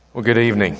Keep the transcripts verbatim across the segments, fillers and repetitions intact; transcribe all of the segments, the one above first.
Well, good evening.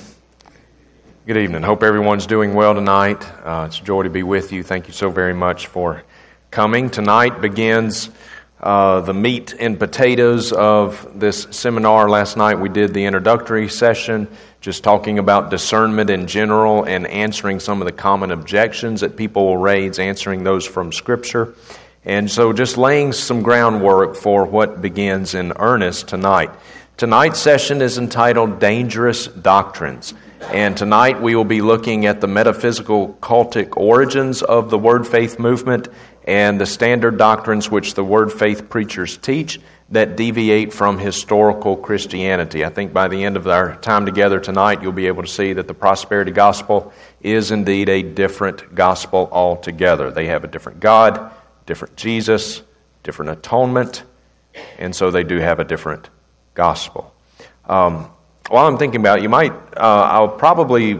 Good evening. Hope everyone's doing well tonight. Uh, it's a joy to be with you. Thank you so very much for coming. Tonight begins uh, the meat and potatoes of this seminar. Last night we did the introductory session, just talking about discernment in general and answering some of the common objections that people will raise, answering those from Scripture. And so just laying some groundwork for what begins in earnest tonight. Tonight's session is entitled Dangerous Doctrines, and tonight we will be looking at the metaphysical cultic origins of the Word Faith movement and the standard doctrines which the Word Faith preachers teach that deviate from historical Christianity. I think by the end of our time together tonight, you'll be able to see that the prosperity gospel is indeed a different gospel altogether. They have a different God, different Jesus, different atonement, and so they do have a different gospel. Um, while I'm thinking about it, you might, uh, I'll probably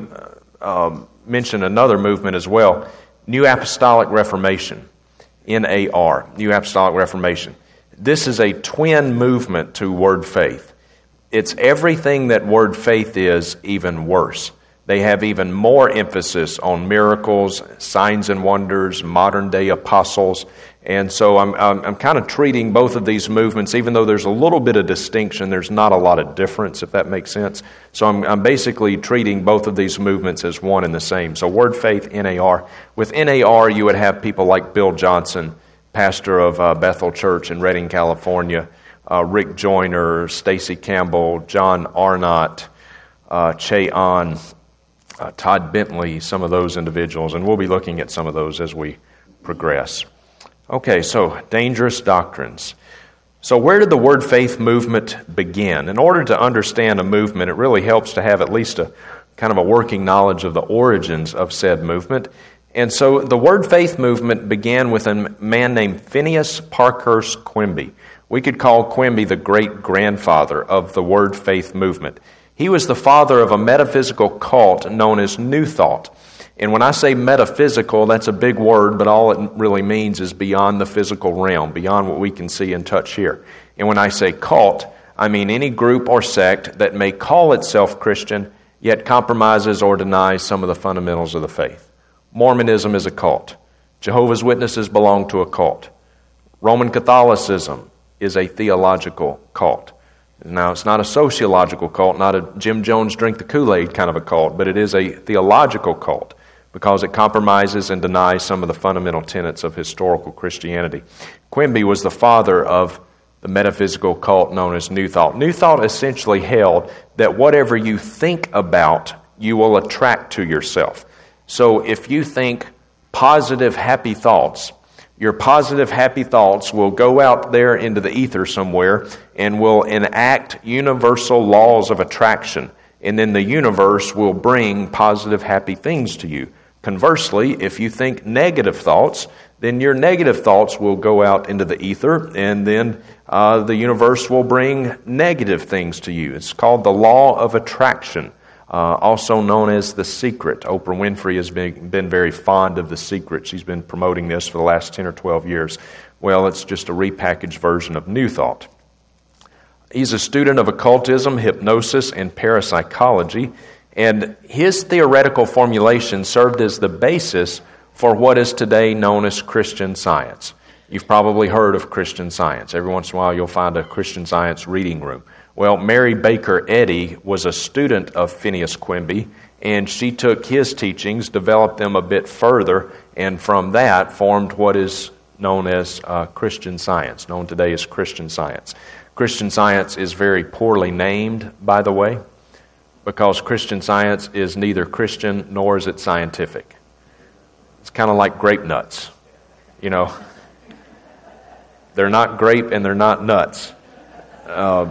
uh, mention another movement as well, New Apostolic Reformation, N A R, New Apostolic Reformation. This is a twin movement to Word Faith. It's everything that Word Faith is, even worse. They have even more emphasis on miracles, signs and wonders, modern-day apostles. And so I'm, I'm, I'm kind of treating both of these movements, even though there's a little bit of distinction, there's not a lot of difference, if that makes sense. So I'm, I'm basically treating both of these movements as one and the same. So Word Faith, N A R. With N A R, you would have people like Bill Johnson, pastor of uh, Bethel Church in Redding, California, uh, Rick Joyner, Stacy Campbell, John Arnott, uh, Che Ahn, Uh, Todd Bentley, some of those individuals, and we'll be looking at some of those as we progress. Okay, so dangerous doctrines. So where did the Word Faith movement begin? In order to understand a movement, it really helps to have at least a kind of a working knowledge of the origins of said movement. And so the Word Faith movement began with a man named Phineas Parkhurst Quimby. We could call Quimby the great-grandfather of the Word Faith movement. He was the father of a metaphysical cult known as New Thought. And when I say metaphysical, that's a big word, but all it really means is beyond the physical realm, beyond what we can see and touch here. And when I say cult, I mean any group or sect that may call itself Christian, yet compromises or denies some of the fundamentals of the faith. Mormonism is a cult. Jehovah's Witnesses belong to a cult. Roman Catholicism is a theological cult. Now, it's not a sociological cult, not a Jim Jones drink the Kool-Aid kind of a cult, but it is a theological cult because it compromises and denies some of the fundamental tenets of historical Christianity. Quimby was the father of the metaphysical cult known as New Thought. New Thought essentially held that whatever you think about, you will attract to yourself. So if you think positive, happy thoughts, your positive, happy thoughts will go out there into the ether somewhere and will enact universal laws of attraction. And then the universe will bring positive, happy things to you. Conversely, if you think negative thoughts, then your negative thoughts will go out into the ether, and then uh, the universe will bring negative things to you. It's called the law of attraction. Uh, also known as The Secret. Oprah Winfrey has been, been very fond of The Secret. She's been promoting this for the last ten or twelve years. Well, it's just a repackaged version of New Thought. He's a student of occultism, hypnosis, and parapsychology, and his theoretical formulation served as the basis for what is today known as Christian Science. You've probably heard of Christian Science. Every once in a while you'll find a Christian Science reading room. Well, Mary Baker Eddy was a student of Phineas Quimby, and she took his teachings, developed them a bit further, and from that formed what is known as uh, Christian Science, known today as Christian Science. Christian Science is very poorly named, by the way, because Christian Science is neither Christian nor is it scientific. It's kind of like grape nuts, you know. They're not grape and they're not nuts. Uh,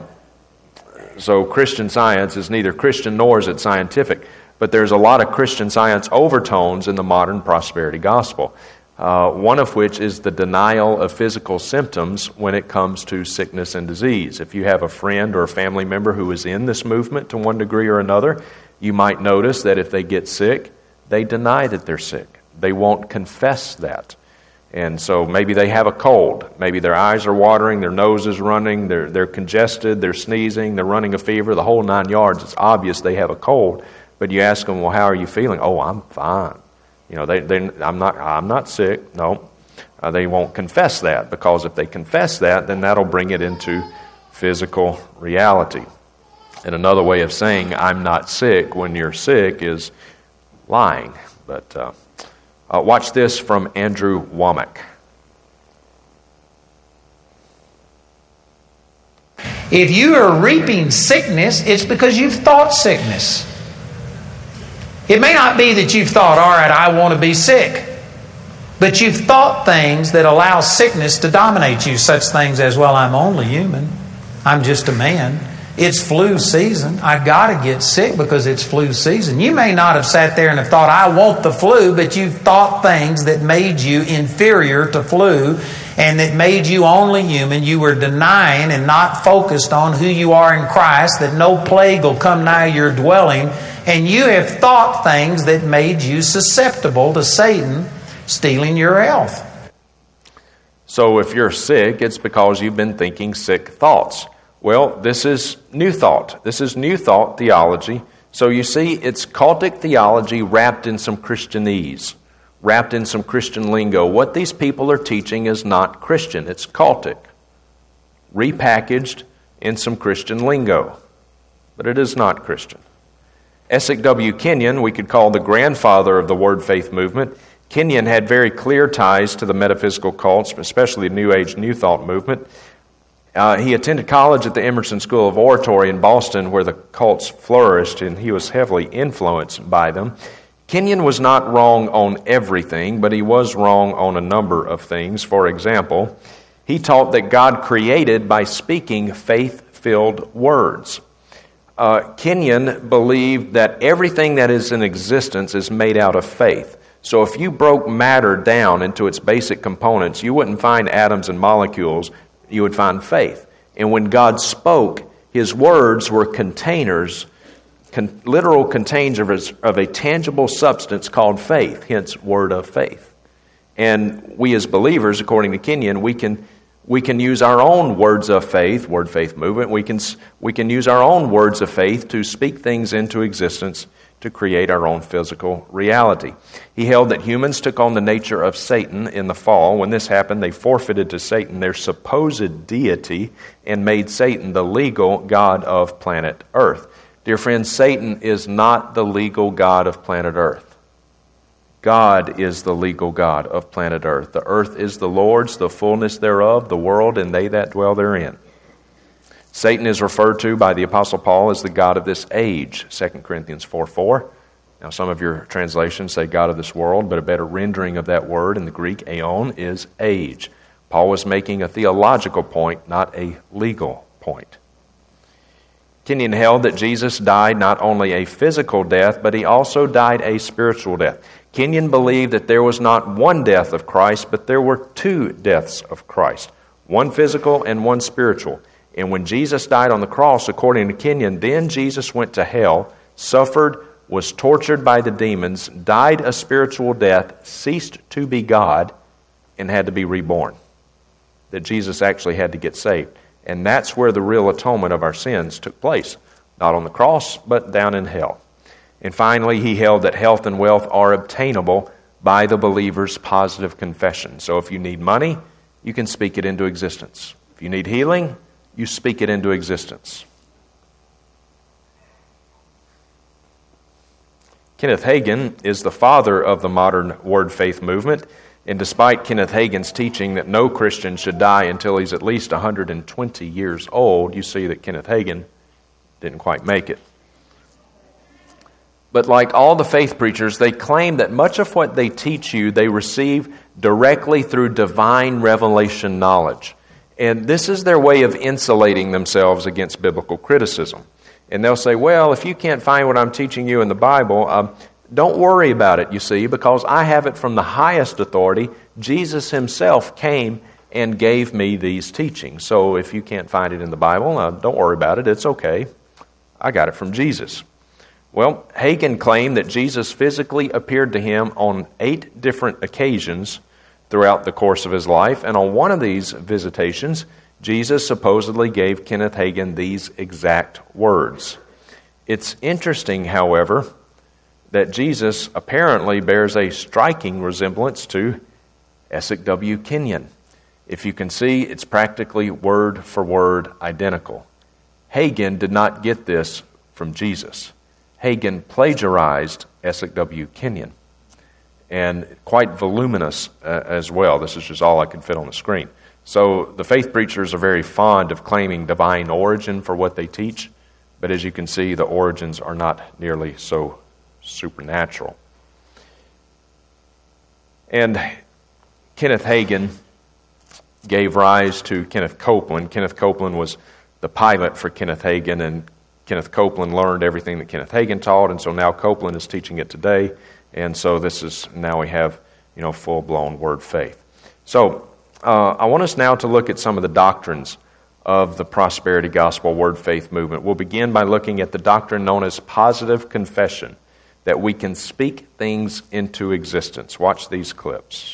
So Christian Science is neither Christian nor is it scientific. But there's a lot of Christian Science overtones in the modern prosperity gospel. Uh, one of which is the denial of physical symptoms when it comes to sickness and disease. If you have a friend or a family member who is in this movement to one degree or another, you might notice that if they get sick, they deny that they're sick. They won't confess that. And so maybe they have a cold. Maybe their eyes are watering, their nose is running, they're, they're congested, they're sneezing, they're running a fever, the whole nine yards. It's obvious they have a cold. But you ask them, well, how are you feeling? Oh, I'm fine. You know, they, they, I'm not, I'm not sick. No, uh, they won't confess that, because if they confess that, then that'll bring it into physical reality. And another way of saying I'm not sick when you're sick is lying. But uh, uh, watch this from Andrew Womack. If you are reaping sickness, it's because you've thought sickness. It may not be that you've thought, all right, I want to be sick. But you've thought things that allow sickness to dominate you. Such things as, well, I'm only human. I'm just a man. It's flu season. I've got to get sick because it's flu season. You may not have sat there and have thought, I want the flu, but you've thought things that made you inferior to flu and that made you only human. You were denying and not focused on who you are in Christ, that no plague will come nigh your dwelling. And you have thought things that made you susceptible to Satan stealing your health. So if you're sick, it's because you've been thinking sick thoughts. Well, this is New Thought. This is New Thought theology. So you see, it's cultic theology wrapped in some Christianese, wrapped in some Christian lingo. What these people are teaching is not Christian. It's cultic, repackaged in some Christian lingo. But it is not Christian. Esek W. Kenyon, we could call the grandfather of the Word Faith movement. Kenyon had very clear ties to the metaphysical cults, especially the New Age New Thought movement. Uh, he attended college at the Emerson School of Oratory in Boston, where the cults flourished, and he was heavily influenced by them. Kenyon was not wrong on everything, but he was wrong on a number of things. For example, he taught that God created by speaking faith-filled words. Uh, Kenyon believed that everything that is in existence is made out of faith. So if you broke matter down into its basic components, you wouldn't find atoms and molecules, you would find faith. And when God spoke, His words were containers, con- literal containers of a tangible substance called faith, hence word of faith. And we as believers, according to Kenyon, we can we can use our own words of faith, Word Faith Movement, we can we can use our own words of faith to speak things into existence to create our own physical reality. He held that humans took on the nature of Satan in the fall. When this happened, they forfeited to Satan their supposed deity and made Satan the legal god of planet Earth. Dear friends, Satan is not the legal god of planet Earth. God is the legal god of planet Earth. The earth is the Lord's, the fullness thereof, the world, and they that dwell therein. Satan is referred to by the Apostle Paul as the god of this age, Second Corinthians four four. Now, some of your translations say god of this world, but a better rendering of that word in the Greek, aeon, is age. Paul was making a theological point, not a legal point. Kenyon held that Jesus died not only a physical death, but He also died a spiritual death. Kenyon believed that there was not one death of Christ, but there were two deaths of Christ, one physical and one spiritual. And when Jesus died on the cross, according to Kenyon, then Jesus went to hell, suffered, was tortured by the demons, died a spiritual death, ceased to be God, and had to be reborn. That Jesus actually had to get saved. And that's where the real atonement of our sins took place. Not on the cross, but down in hell. And finally, he held that health and wealth are obtainable by the believer's positive confession. So if you need money, you can speak it into existence. If you need healing, you speak it into existence. Kenneth Hagin is the father of the modern Word Faith movement. And despite Kenneth Hagin's teaching that no Christian should die until he's at least one hundred twenty years old, you see that Kenneth Hagin didn't quite make it. But like all the faith preachers, they claim that much of what they teach you, they receive directly through divine revelation knowledge. And this is their way of insulating themselves against biblical criticism. And they'll say, well, if you can't find what I'm teaching you in the Bible, um, don't worry about it, you see, because I have it from the highest authority. Jesus Himself came and gave me these teachings. So if you can't find it in the Bible, uh, don't worry about it. It's okay. I got it from Jesus. Well, Hagin claimed that Jesus physically appeared to him on eight different occasions throughout the course of his life. And on one of these visitations, Jesus supposedly gave Kenneth Hagin these exact words. It's interesting, however, that Jesus apparently bears a striking resemblance to Esek W. Kenyon. If you can see, it's practically word for word identical. Hagin did not get this from Jesus. Hagin plagiarized Esek W. Kenyon, and quite voluminous uh, as well. This is just all I could fit on the screen. So the faith preachers are very fond of claiming divine origin for what they teach, but as you can see, the origins are not nearly so supernatural. And Kenneth Hagin gave rise to Kenneth Copeland. Kenneth Copeland was the pilot for Kenneth Hagin, and Kenneth Copeland learned everything that Kenneth Hagin taught, and so now Copeland is teaching it today. And so this is, now we have, you know, full-blown word faith. So uh, I want us now to look at some of the doctrines of the prosperity gospel word faith movement. We'll begin by looking at the doctrine known as positive confession, that we can speak things into existence. Watch these clips.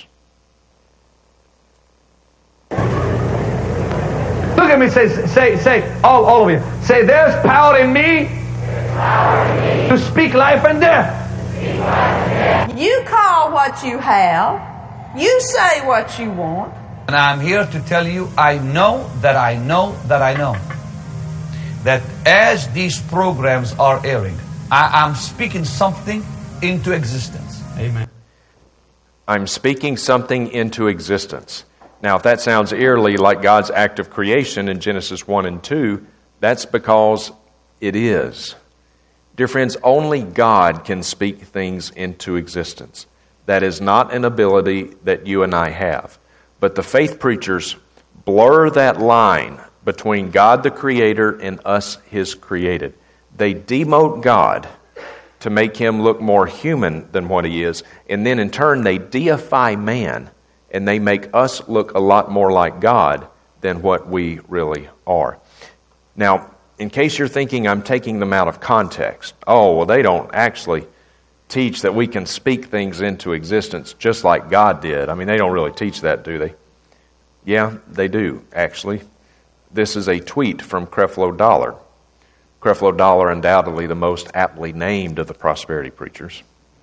Look at me, say, say, say, all, all of you. Say, there's power in me, power in me. to speak life and death. You call what you have. You say what you want. And I'm here to tell you, I know that I know that I know that as these programs are airing, I, I'm speaking something into existence. Amen. I'm speaking something into existence. Now, if that sounds eerily like God's act of creation in Genesis one and two, that's because it is. Dear friends, only God can speak things into existence. That is not an ability that you and I have. But the faith preachers blur that line between God the Creator and us His created. They demote God to make Him look more human than what He is, and then in turn they deify man, and they make us look a lot more like God than what we really are. Now, in case you're thinking I'm taking them out of context, oh, well, they don't actually teach that we can speak things into existence just like God did. I mean, they don't really teach that, do they? Yeah, they do, actually. This is a tweet from Creflo Dollar. Creflo Dollar, undoubtedly the most aptly named of the prosperity preachers.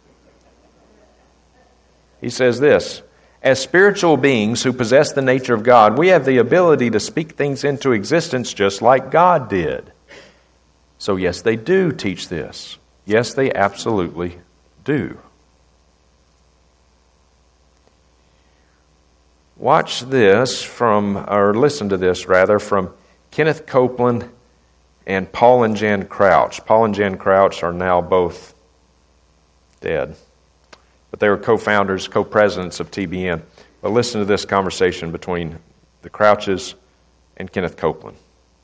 He says this: as spiritual beings who possess the nature of God, we have the ability to speak things into existence just like God did. So yes, they do teach this. Yes, they absolutely do. Watch this from, or listen to this rather, from Kenneth Copeland and Paul and Jan Crouch. Paul and Jan Crouch are now both dead, but they were co-founders, co-presidents of T B N. But listen to this conversation between the Crouches and Kenneth Copeland.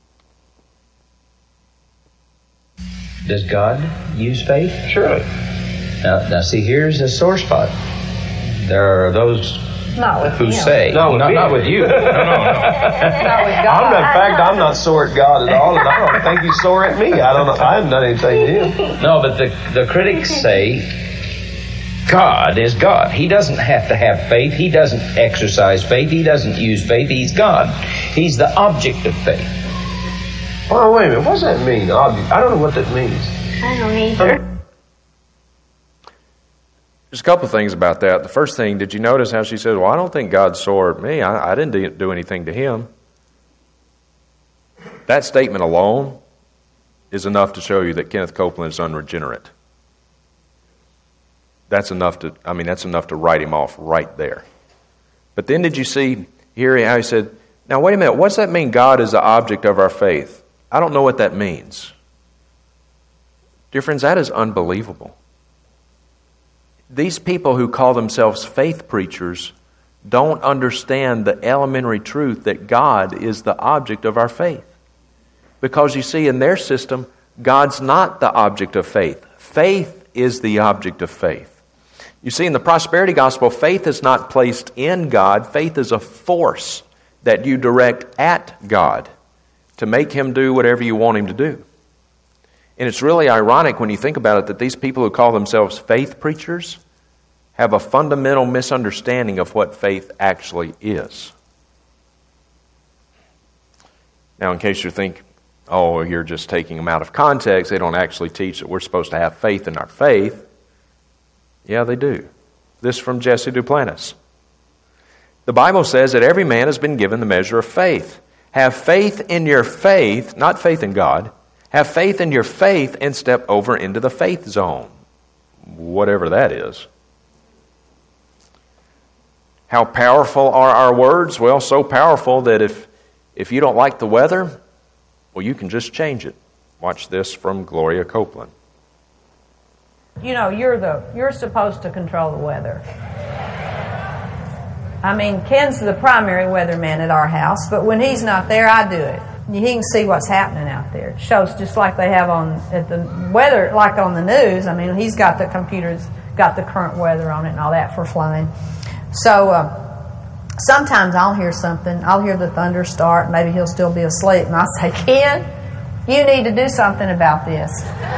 Does God use faith? Surely. Now, now see, here's a sore spot. There are those Not with who him. say, No, with not, me. not with you. No, no, no. Not with God. I'm not, in fact, I'm not sore at God at all, and I don't think He's sore at me. I don't know. I haven't done anything to Him. No, but the, the critics say God is God. He doesn't have to have faith. He doesn't exercise faith. He doesn't use faith. He's God. He's the object of faith. Oh, wait a minute. What does that mean? Object? I don't know what that means. I don't either. There's a couple of things about that. The first thing, did you notice how she said, well, I don't think God's sore at me. I, I didn't do anything to Him. That statement alone is enough to show you that Kenneth Copeland is unregenerate. That's enough to, I mean, that's enough to write him off right there. But then did you see here how he said, now wait a minute, what's that mean God is the object of our faith? I don't know what that means. Dear friends, that is unbelievable. These people who call themselves faith preachers don't understand the elementary truth that God is the object of our faith. Because you see, in their system, God's not the object of faith. Faith is the object of faith. You see, in the prosperity gospel, faith is not placed in God. Faith is a force that you direct at God to make Him do whatever you want Him to do. And it's really ironic when you think about it that these people who call themselves faith preachers have a fundamental misunderstanding of what faith actually is. Now, in case you think, oh, you're just taking them out of context, they don't actually teach that we're supposed to have faith in our faith. Yeah, they do. This from Jesse Duplantis. The Bible says that every man has been given the measure of faith. Have faith in your faith, not faith in God. Have faith in your faith and step over into the faith zone, whatever that is. How powerful are our words? Well, so powerful that if, if you don't like the weather, well, you can just change it. Watch this from Gloria Copeland. You know, you're the you're supposed to control the weather. I mean, Ken's the primary weatherman at our house, but when he's not there, I do it. He can see what's happening out there. It shows just like they have on at the weather, like on the news. I mean, he's got the computers, got the current weather on it and all that for flying. So uh, sometimes I'll hear something. I'll hear the thunder start. Maybe he'll still be asleep, and I'll say, Ken, you need to do something about this.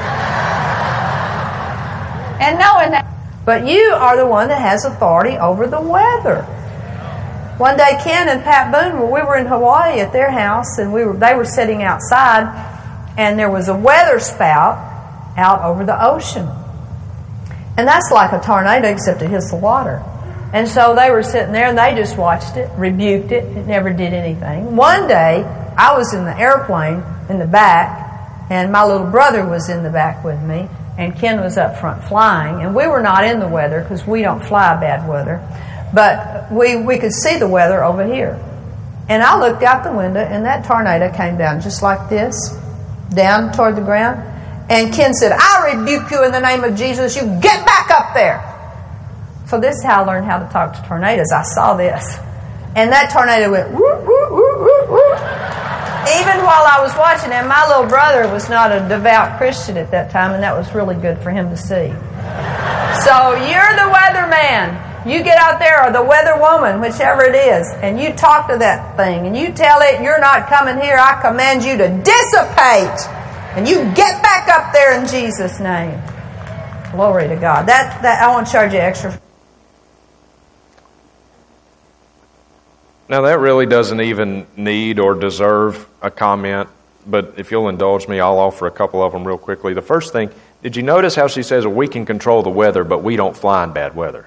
And knowing that, but you are the one that has authority over the weather. One day, Ken and Pat Boone, we were in Hawaii at their house, and we were they were sitting outside, and there was a weather spout out over the ocean. And that's like a tornado, except it hits the water. And so they were sitting there, and they just watched it, rebuked it. It never did anything. One day, I was in the airplane in the back, and my little brother was in the back with me, and Ken was up front flying. And we were not in the weather because we don't fly bad weather. But we, we could see the weather over here. And I looked out the window, and that tornado came down just like this, down toward the ground. And Ken said, I rebuke you in the name of Jesus. You get back up there. So this is how I learned how to talk to tornadoes. I saw this. And that tornado went, whoop, whoop, whoop, whoop, whoop. Even while I was watching it, my little brother was not a devout Christian at that time, and that was really good for him to see. So you're the weatherman. You get out there, or the weather woman, whichever it is, and you talk to that thing, and you tell it, you're not coming here. I command you to dissipate. And you get back up there in Jesus' name. Glory to God. That that I won't charge you extra. Now, that really doesn't even need or deserve a comment, but if you'll indulge me, I'll offer a couple of them real quickly. The first thing, did you notice how she says, well, we can control the weather, but we don't fly in bad weather?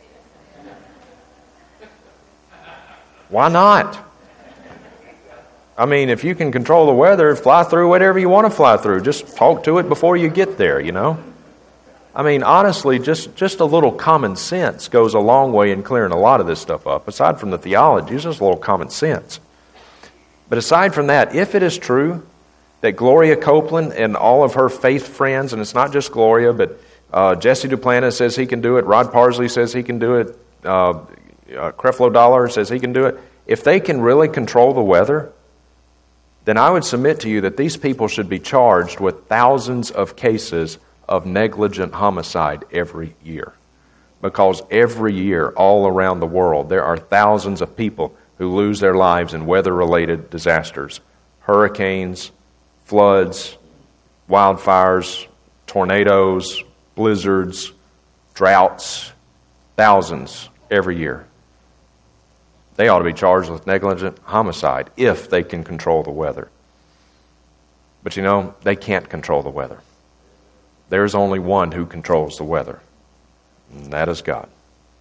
Why not? I mean, if you can control the weather, fly through whatever you want to fly through. Just talk to it before you get there, you know? I mean, honestly, just, just a little common sense goes a long way in clearing a lot of this stuff up. Aside from the theology, it's just a little common sense. But aside from that, if it is true that Gloria Copeland and all of her faith friends, and it's not just Gloria, but uh, Jesse Duplantis says he can do it, Rod Parsley says he can do it, uh, uh, Creflo Dollar says he can do it. If they can really control the weather, then I would submit to you that these people should be charged with thousands of cases of negligent homicide every year. Because every year, all around the world, there are thousands of people who lose their lives in weather-related disasters. Hurricanes, floods, wildfires, tornadoes, blizzards, droughts, thousands every year. They ought to be charged with negligent homicide if they can control the weather. But you know, they can't control the weather. There's only one who controls the weather, and that is God.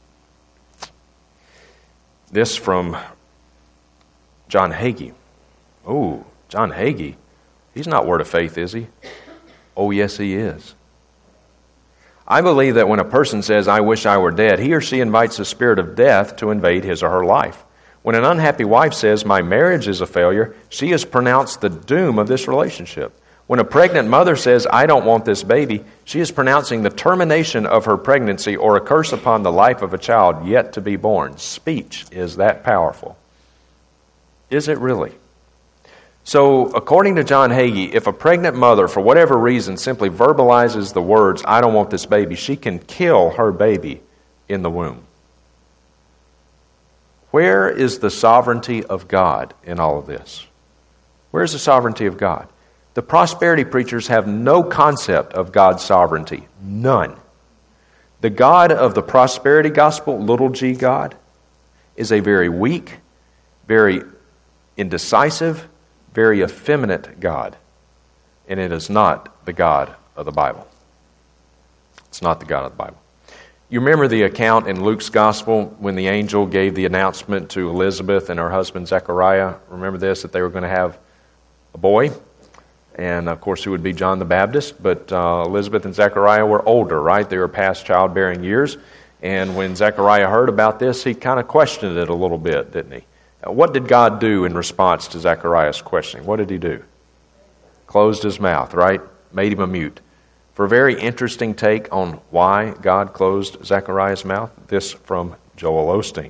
This from John Hagee. Oh, John Hagee. He's not Word of Faith, is he? Oh, yes, he is. I believe that when a person says, I wish I were dead, he or she invites the spirit of death to invade his or her life. When an unhappy wife says, my marriage is a failure, she has pronounced the doom of this relationship. When a pregnant mother says, I don't want this baby, she is pronouncing the termination of her pregnancy or a curse upon the life of a child yet to be born. Speech is that powerful. Is it really? So, according to John Hagee, if a pregnant mother, for whatever reason, simply verbalizes the words, I don't want this baby, she can kill her baby in the womb. Where is the sovereignty of God in all of this? Where is the sovereignty of God? The prosperity preachers have no concept of God's sovereignty. None. The God of the prosperity gospel, little g God, is a very weak, very indecisive, very effeminate God. And it is not the God of the Bible. It's not the God of the Bible. You remember the account in Luke's gospel when the angel gave the announcement to Elizabeth and her husband Zechariah? Remember this, that they were going to have a boy? And of course, it would be John the Baptist. But uh, Elizabeth and Zechariah were older, right? They were past childbearing years. And when Zechariah heard about this, he kind of questioned it a little bit, didn't he? Now, what did God do in response to Zechariah's questioning? What did he do? Closed his mouth, right? Made him a mute. For a very interesting take on why God closed Zechariah's mouth, this from Joel Osteen.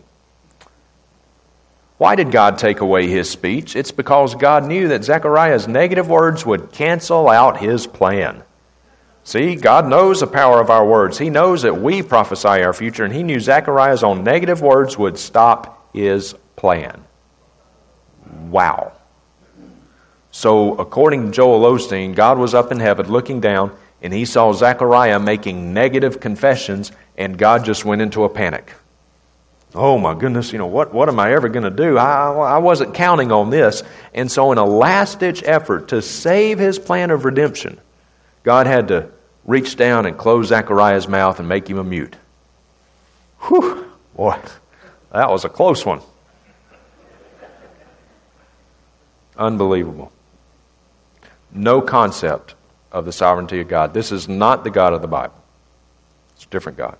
Why did God take away his speech? It's because God knew that Zechariah's negative words would cancel out his plan. See, God knows the power of our words. He knows that we prophesy our future, and he knew Zechariah's own negative words would stop his plan. Wow. So, according to Joel Osteen, God was up in heaven looking down, and he saw Zechariah making negative confessions, and God just went into a panic. Oh my goodness, you know, what, what am I ever going to do? I, I wasn't counting on this. And so in a last-ditch effort to save his plan of redemption, God had to reach down and close Zechariah's mouth and make him a mute. Whew, boy, that was a close one. Unbelievable. No concept of the sovereignty of God. This is not the God of the Bible. It's a different God.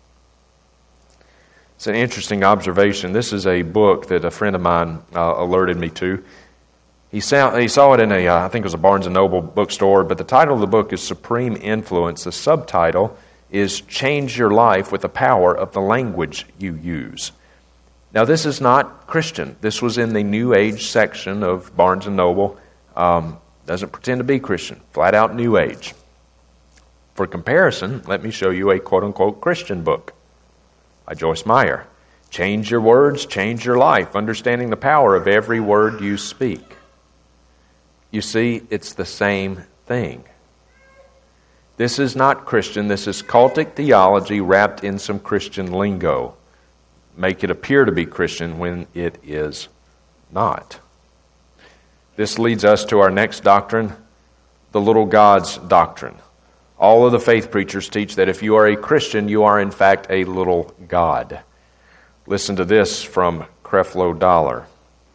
It's an interesting observation. This is a book that a friend of mine uh, alerted me to. He saw, he saw it in a, uh, I think it was a Barnes and Noble bookstore, but the title of the book is Supreme Influence. The subtitle is Change Your Life with the Power of the Language You Use. Now, this is not Christian. This was in the New Age section of Barnes and Noble. Um, doesn't pretend to be Christian. Flat out New Age. For comparison, let me show you a quote-unquote Christian book by Joyce Meyer. Change your words, change your life, understanding the power of every word you speak. You see, it's the same thing. This is not Christian. This is cultic theology wrapped in some Christian lingo. Make it appear to be Christian when it is not. This leads us to our next doctrine, the little God's doctrine. All of the faith preachers teach that if you are a Christian, you are in fact a little God. Listen to this from Creflo Dollar.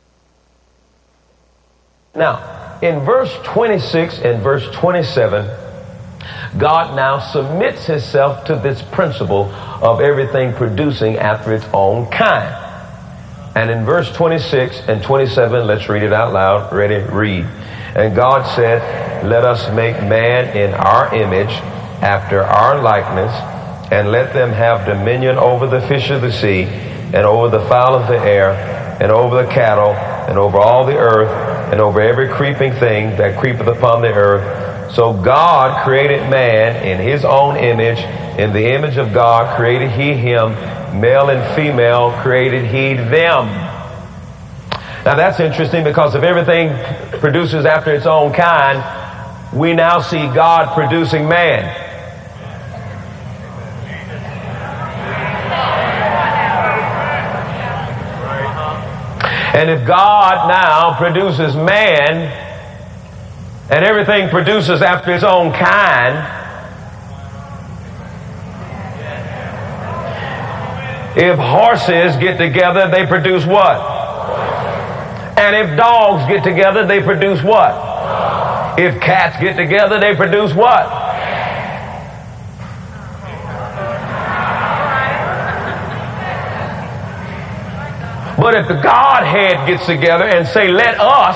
Now, in verse twenty-six and verse twenty-seven, God now submits himself to this principle of everything producing after its own kind. And in verse twenty-six and twenty-seven, let's read it out loud. Ready? Read. And God said, let us make man in our image, after our likeness, and let them have dominion over the fish of the sea, and over the fowl of the air, and over the cattle, and over all the earth, and over every creeping thing that creepeth upon the earth. So God created man in his own image. In the image of God created he him. Male and female created he them. Now that's interesting, because if everything produces after its own kind, we now see God producing man. And if God now produces man, and everything produces after its own kind, if horses get together, they produce what? And if dogs get together, they produce what? If cats get together, they produce what? But if the Godhead gets together and say, let us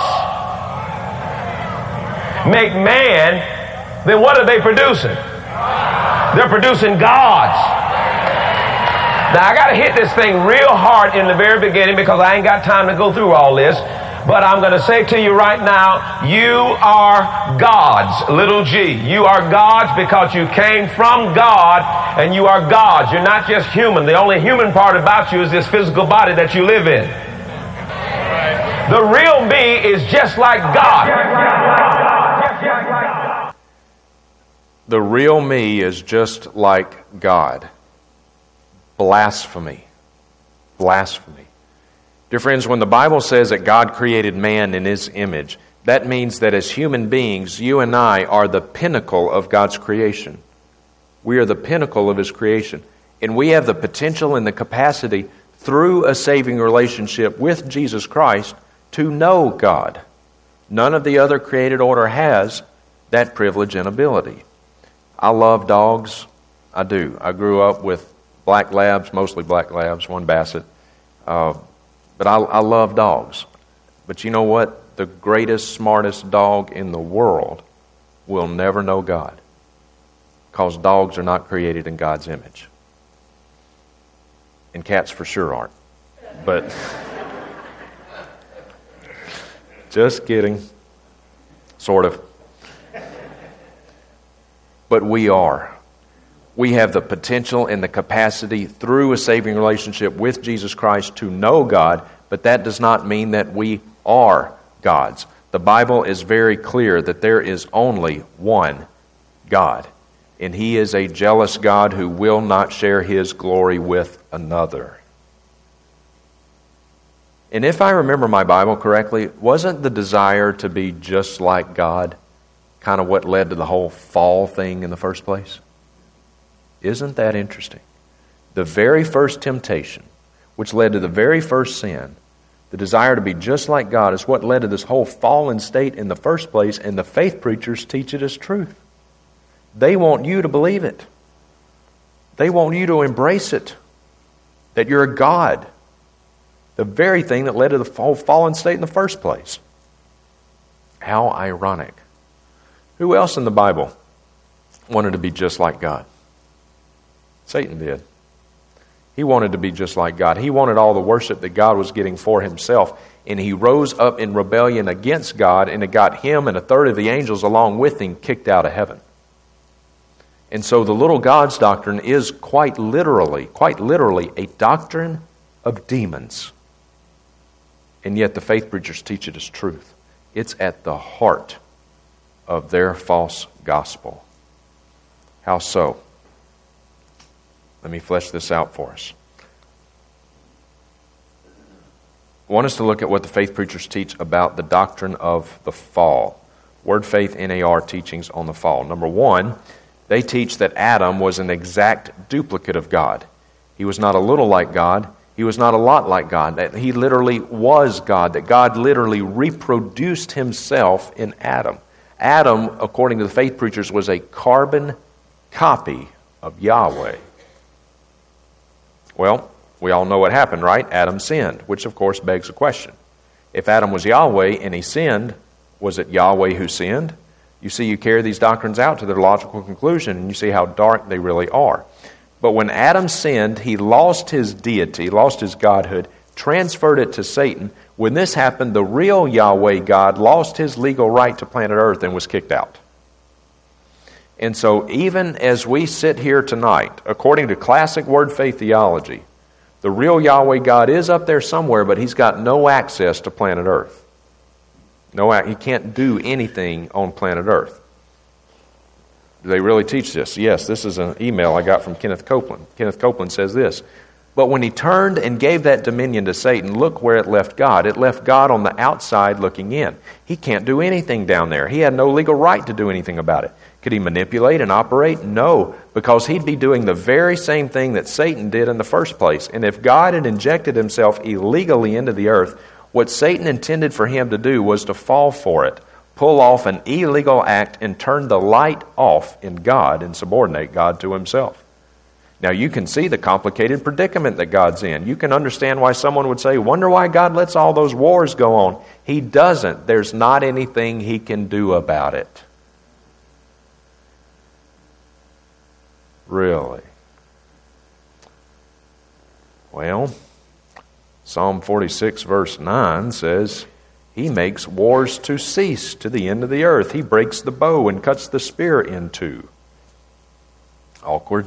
make man, then what are they producing? They're producing gods. Now, I got to hit this thing real hard in the very beginning, because I ain't got time to go through all this. But I'm going to say to you right now, you are gods, little g. You are gods because you came from God, and you are gods. You're not just human. The only human part about you is this physical body that you live in. The real me is just like God. The real me is just like God. blasphemy. Blasphemy. Dear friends, when the Bible says that God created man in His image, that means that as human beings, you and I are the pinnacle of God's creation. We are the pinnacle of His creation. And we have the potential and the capacity through a saving relationship with Jesus Christ to know God. None of the other created order has that privilege and ability. I love dogs. I do. I grew up with black labs, mostly black labs, one basset. Uh, but I, I love dogs. But you know what? The greatest, smartest dog in the world will never know God, because dogs are not created in God's image. And cats for sure aren't. But just kidding. Sort of. But we are. We have the potential and the capacity through a saving relationship with Jesus Christ to know God, but that does not mean that we are God's. The Bible is very clear that there is only one God, and He is a jealous God who will not share His glory with another. And if I remember my Bible correctly, wasn't the desire to be just like God kind of what led to the whole fall thing in the first place? Isn't that interesting? The very first temptation, which led to the very first sin, the desire to be just like God, is what led to this whole fallen state in the first place, and the faith preachers teach it as truth. They want you to believe it. They want you to embrace it, that you're a God. The very thing that led to the whole fallen state in the first place. How ironic. Who else in the Bible wanted to be just like God? Satan did. He wanted to be just like God. He wanted all the worship that God was getting for Himself. And he rose up in rebellion against God, and it got him and a third of the angels along with him kicked out of heaven. And so the little gods doctrine is quite literally, quite literally a doctrine of demons. And yet the faith preachers teach it as truth. It's at the heart of their false gospel. How so? Let me flesh this out for us. I want us to look at what the faith preachers teach about the doctrine of the fall. Word Faith N A R teachings on the fall. Number one, they teach that Adam was an exact duplicate of God. He was not a little like God. He was not a lot like God. That he literally was God. That God literally reproduced Himself in Adam. Adam, according to the faith preachers, was a carbon copy of Yahweh. Well, we all know what happened, right? Adam sinned, which of course begs a question. If Adam was Yahweh and he sinned, was it Yahweh who sinned? You see, you carry these doctrines out to their logical conclusion, and you see how dark they really are. But when Adam sinned, he lost his deity, lost his godhood, transferred it to Satan. When this happened, the real Yahweh God lost his legal right to planet Earth and was kicked out. And so even as we sit here tonight, according to classic Word Faith theology, the real Yahweh God is up there somewhere, but He's got no access to planet Earth. No, He can't do anything on planet Earth. Do they really teach this? Yes, this is an email I got from Kenneth Copeland. Kenneth Copeland says this: but when he turned and gave that dominion to Satan, look where it left God. It left God on the outside looking in. He can't do anything down there. He had no legal right to do anything about it. Could he manipulate and operate? No, because he'd be doing the very same thing that Satan did in the first place. And if God had injected Himself illegally into the earth, what Satan intended for him to do was to fall for it, pull off an illegal act, and turn the light off in God and subordinate God to Himself. Now you can see the complicated predicament that God's in. You can understand why someone would say, wonder why God lets all those wars go on. He doesn't. There's not anything He can do about it. Really? Well, Psalm forty-six verse nine says, He makes wars to cease to the end of the earth. He breaks the bow and cuts the spear in two. Awkward.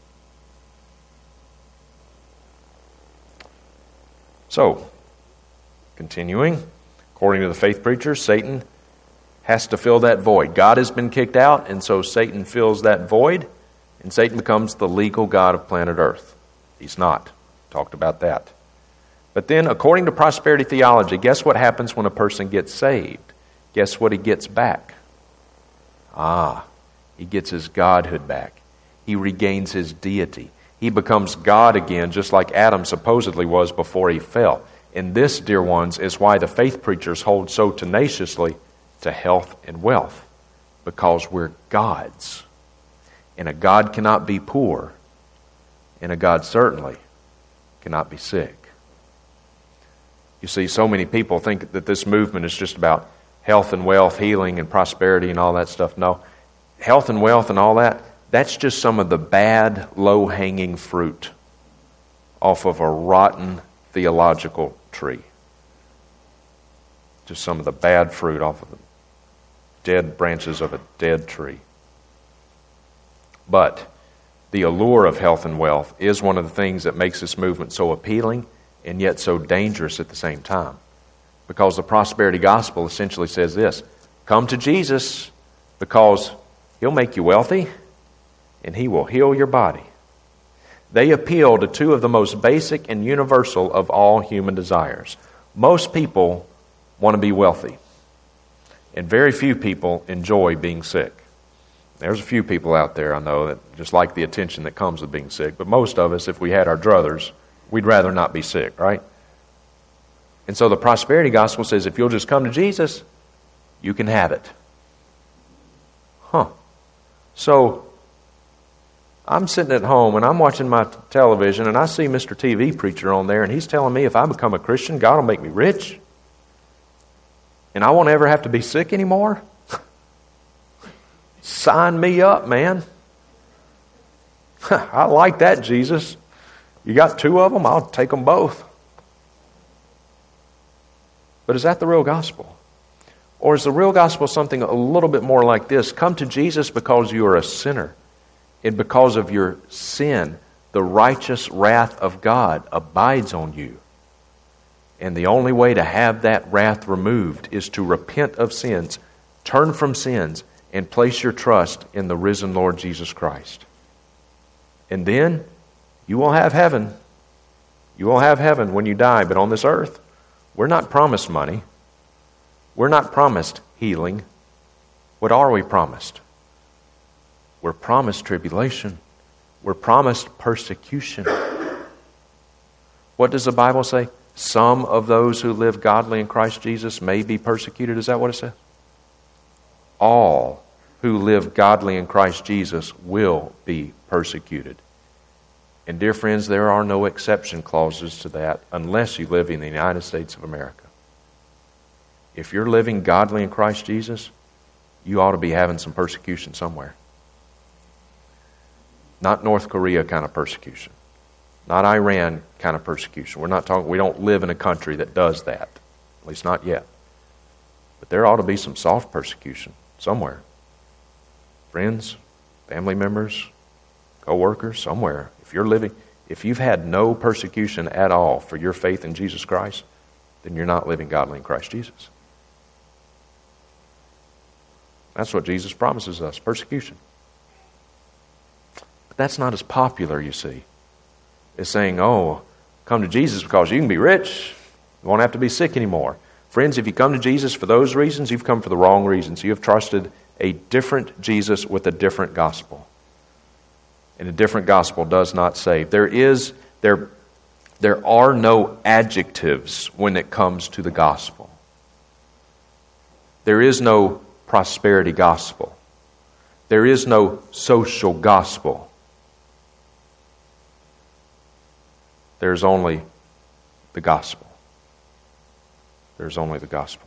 So, continuing, according to the faith preachers, Satan has to fill that void. God has been kicked out, and so Satan fills that void, and Satan becomes the legal god of planet Earth. He's not. Talked about that. But then, according to prosperity theology, guess what happens when a person gets saved? Guess what he gets back? Ah, he gets his godhood back. He regains his deity. He becomes God again, just like Adam supposedly was before he fell. And this, dear ones, is why the faith preachers hold so tenaciously to health and wealth. Because we're God's. And a God cannot be poor. And a God certainly cannot be sick. You see, so many people think that this movement is just about health and wealth, healing and prosperity and all that stuff. No. Health and wealth and all that, that's just some of the bad, low-hanging fruit off of a rotten theological tree. Just some of the bad fruit off of the dead branches of a dead tree. But the allure of health and wealth is one of the things that makes this movement so appealing and yet so dangerous at the same time. Because the prosperity gospel essentially says this: come to Jesus because He'll make you wealthy and He will heal your body. They appeal to two of the most basic and universal of all human desires. Most people want to be wealthy, and very few people enjoy being sick. There's a few people out there I know that just like the attention that comes with being sick, but most of us, if we had our druthers, we'd rather not be sick, right? And so the prosperity gospel says if you'll just come to Jesus, you can have it. Huh. So I'm sitting at home and I'm watching my t- television and I see Mister T V preacher on there and he's telling me if I become a Christian, God will make me rich. And I won't ever have to be sick anymore. Sign me up, man. I like that, Jesus. You got two of them? I'll take them both. But is that the real gospel? Or is the real gospel something a little bit more like this? Come to Jesus because you are a sinner. And because of your sin, the righteous wrath of God abides on you. And the only way to have that wrath removed is to repent of sins, turn from sins, and place your trust in the risen Lord Jesus Christ. And then you will have heaven. You will have heaven when you die. But on this earth, we're not promised money. We're not promised healing. What are we promised? We're promised tribulation. We're promised persecution. What does the Bible say? Some of those who live godly in Christ Jesus may be persecuted. Is that what it says? All who live godly in Christ Jesus will be persecuted. And dear friends, there are no exception clauses to that unless you live in the United States of America. If you're living godly in Christ Jesus, you ought to be having some persecution somewhere. Not North Korea kind of persecution. Not Iran kind of persecution. We're not talking, we don't live in a country that does that. At least not yet. But there ought to be some soft persecution somewhere. Friends, family members, co-workers, somewhere. If you're living, if you've had no persecution at all for your faith in Jesus Christ, then you're not living godly in Christ Jesus. That's what Jesus promises us, persecution. But that's not as popular, you see, as saying, oh, come to Jesus because you can be rich. You won't have to be sick anymore. Friends, if you come to Jesus for those reasons, you've come for the wrong reasons. You have trusted a different Jesus with a different gospel. And a different gospel does not save. There is, there, there are no adjectives when it comes to the gospel. There is no prosperity gospel. There is no social gospel. There's only the gospel. There's only the gospel.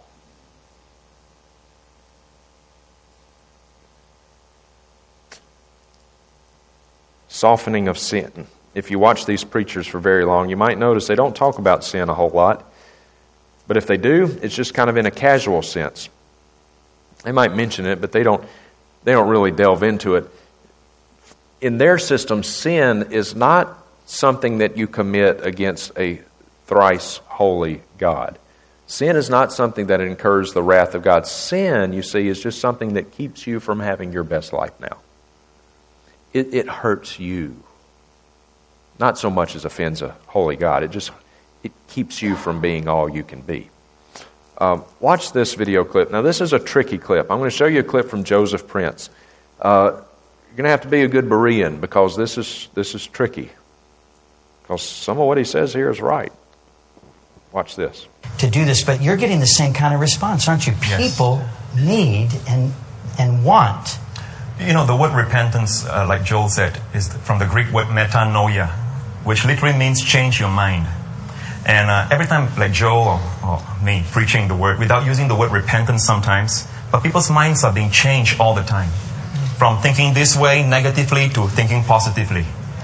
Softening of sin. If you watch these preachers for very long, you might notice they don't talk about sin a whole lot. But if they do, it's just kind of in a casual sense. They might mention it, but they don't, they don't really delve into it. In their system, sin is not something that you commit against a thrice holy God. Sin is not something that incurs the wrath of God. Sin, you see, is just something that keeps you from having your best life now. It, it hurts you. not so much as offends a holy God. It just it keeps you from being all you can be. Um, watch this video clip. Now, this is a tricky clip. I'm going to show you a clip from Joseph Prince. Uh, you're going to have to be a good Berean because this is this is tricky. Because some of what he says here is right. Watch this. To do this, but you're getting the same kind of response, aren't you? Yes. People need and and want. You know, the word repentance, uh, like Joel said, is from the Greek word metanoia, which literally means change your mind. And uh, every time, like Joel or, or me, preaching the word, without using the word repentance sometimes, but people's minds are being changed all the time. From thinking this way negatively to thinking positively.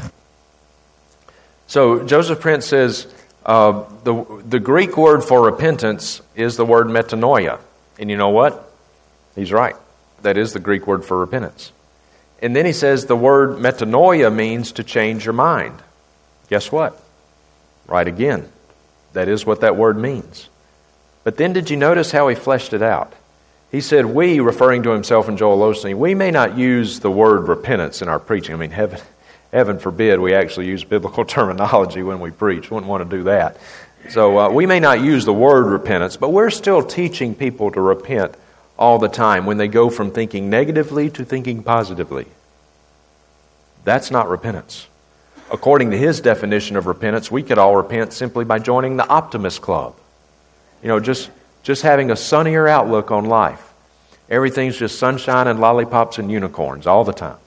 So Joseph Prince says uh, the the Greek word for repentance is the word metanoia. And you know what? He's right. That is the Greek word for repentance. And then he says the word metanoia means to change your mind. Guess what? Right again. That is what that word means. But then did you notice how he fleshed it out? He said, we, referring to himself and Joel Osteen, we may not use the word repentance in our preaching. I mean, heaven, heaven forbid we actually use biblical terminology when we preach. We wouldn't want to do that. So uh, we may not use the word repentance, but we're still teaching people to repent all the time when they go from thinking negatively to thinking positively. That's not repentance. According to his definition of repentance, we could all repent simply by joining the Optimist Club. You know, just, just having a sunnier outlook on life. Everything's just sunshine and lollipops and unicorns all the time.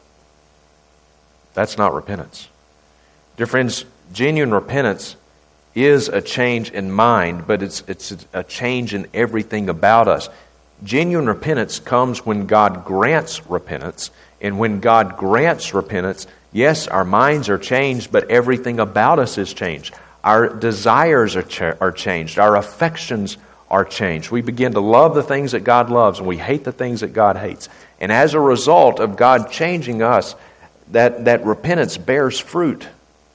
That's not repentance. Dear friends, genuine repentance is a change in mind, but it's, it's a change in everything about us. Genuine repentance comes when God grants repentance, and when God grants repentance, yes, our minds are changed, but everything about us is changed. Our desires are, ch- are changed. Our affections are changed. We begin to love the things that God loves, and we hate the things that God hates. And as a result of God changing us, that, that repentance bears fruit.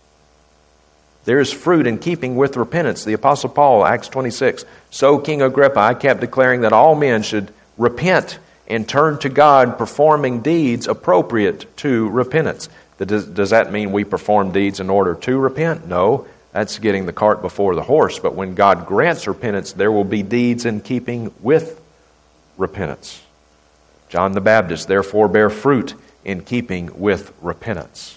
There is fruit in keeping with repentance. The Apostle Paul, Acts twenty-six, so King Agrippa, I kept declaring that all men should repent and turn to God, performing deeds appropriate to repentance. Does, does that mean we perform deeds in order to repent? No, that's getting the cart before the horse. But when God grants repentance, there will be deeds in keeping with repentance. John the Baptist, therefore, bear fruit in keeping with repentance.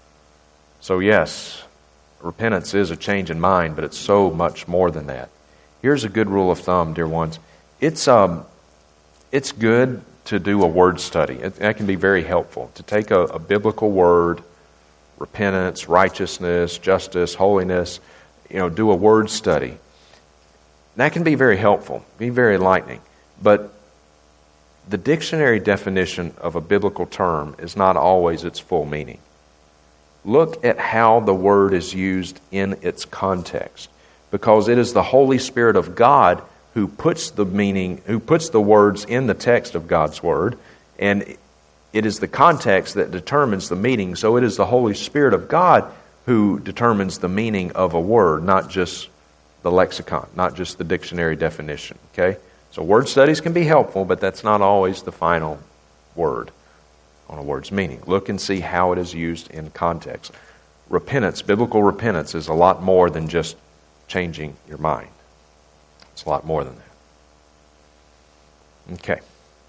So yes, repentance is a change in mind, but it's so much more than that. Here's a good rule of thumb, dear ones. It's um, it's good to do a word study. It, that can be very helpful. To take a, a biblical word, repentance, righteousness, justice, holiness, you know, do a word study. That can be very helpful, be very enlightening. But the dictionary definition of a biblical term is not always its full meaning. Look at how the word is used in its context, because it is the Holy Spirit of God who puts the meaning, who puts the words in the text of God's Word, and it is the context that determines the meaning. So it is the Holy Spirit of God who determines the meaning of a word, not just the lexicon, not just the dictionary definition. Okay? So word studies can be helpful, but that's not always the final word on a word's meaning. Look and see how it is used in context. Repentance, biblical repentance, is a lot more than just changing your mind. It's a lot more than that. Okay.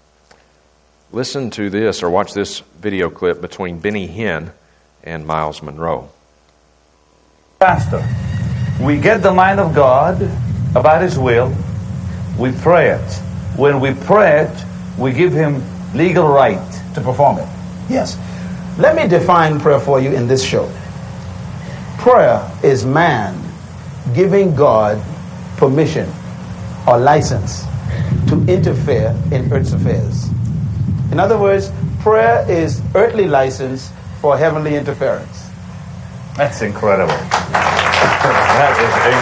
Listen to this or watch this video clip between Benny Hinn and Miles Monroe. Pastor, we get the mind of God about His will. We pray it. When we pray it, we give Him legal right to perform it. Yes. Let me define prayer for you in this show. Prayer is man giving God permission or license to interfere in earth's affairs. In other words, prayer is earthly license for heavenly interference. That's incredible. That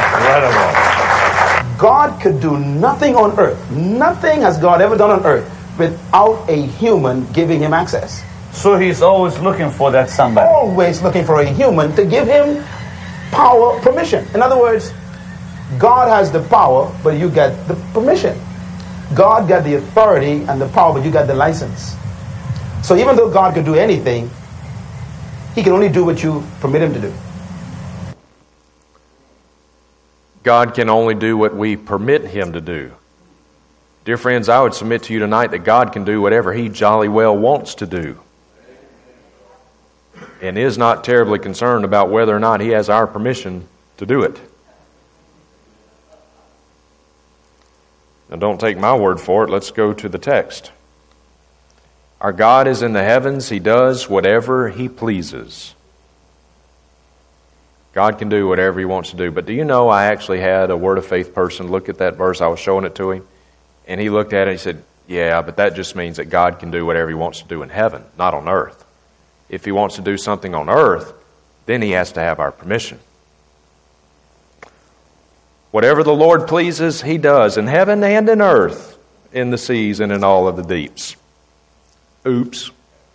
is incredible. God could do nothing on earth. Nothing has God ever done on earth without a human giving Him access. So He's always looking for that somebody. Always looking for a human to give Him power, permission. In other words, God has the power, but you get the permission. God got the authority and the power, but you got the license. So even though God could do anything, He can only do what you permit Him to do. God can only do what we permit Him to do. Dear friends, I would submit to you tonight that God can do whatever He jolly well wants to do, and is not terribly concerned about whether or not He has our permission to do it. Now, don't take my word for it. Let's go to the text. Our God is in the heavens. He does whatever He pleases. God can do whatever He wants to do. But do you know, I actually had a Word of Faith person look at that verse. I was showing it to him, and he looked at it and he said, yeah, but that just means that God can do whatever He wants to do in heaven, not on earth. If He wants to do something on earth, then He has to have our permission. Whatever the Lord pleases, He does, in heaven and in earth, in the seas and in all of the deeps. Oops.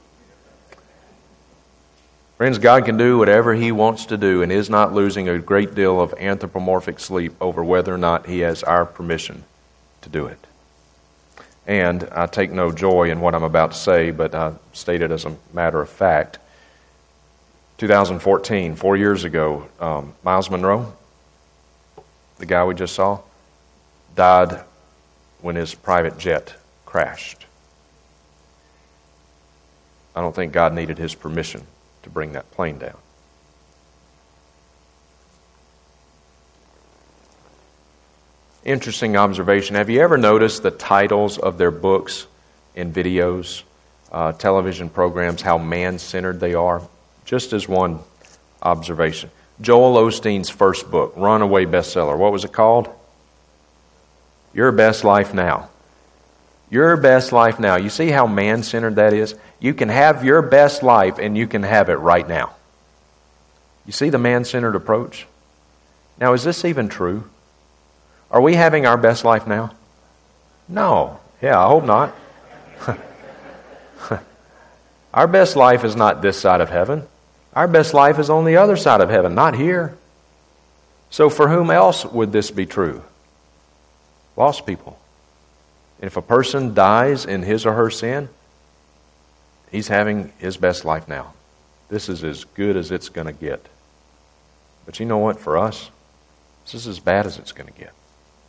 Friends, God can do whatever He wants to do and is not losing a great deal of anthropomorphic sleep over whether or not He has our permission to do it. And I take no joy in what I'm about to say, but I state it as a matter of fact. twenty fourteen, four years ago, um, Miles Monroe, the guy we just saw, died when his private jet crashed. I don't think God needed his permission to bring that plane down. Interesting observation. Have you ever noticed the titles of their books and videos, uh, television programs, how man-centered they are? Just as one observation. Joel Osteen's first book, runaway bestseller. What was it called? Your Best Life Now. Your Best Life Now. You see how man-centered that is? You can have your best life and you can have it right now. You see the man-centered approach? Now, is this even true? Are we having our best life now? No. Yeah, I hope not. Our best life is not this side of heaven. Our best life is on the other side of heaven, not here. So for whom else would this be true? Lost people. And if a person dies in his or her sin, he's having his best life now. This is as good as it's going to get. But you know what? For us, this is as bad as it's going to get.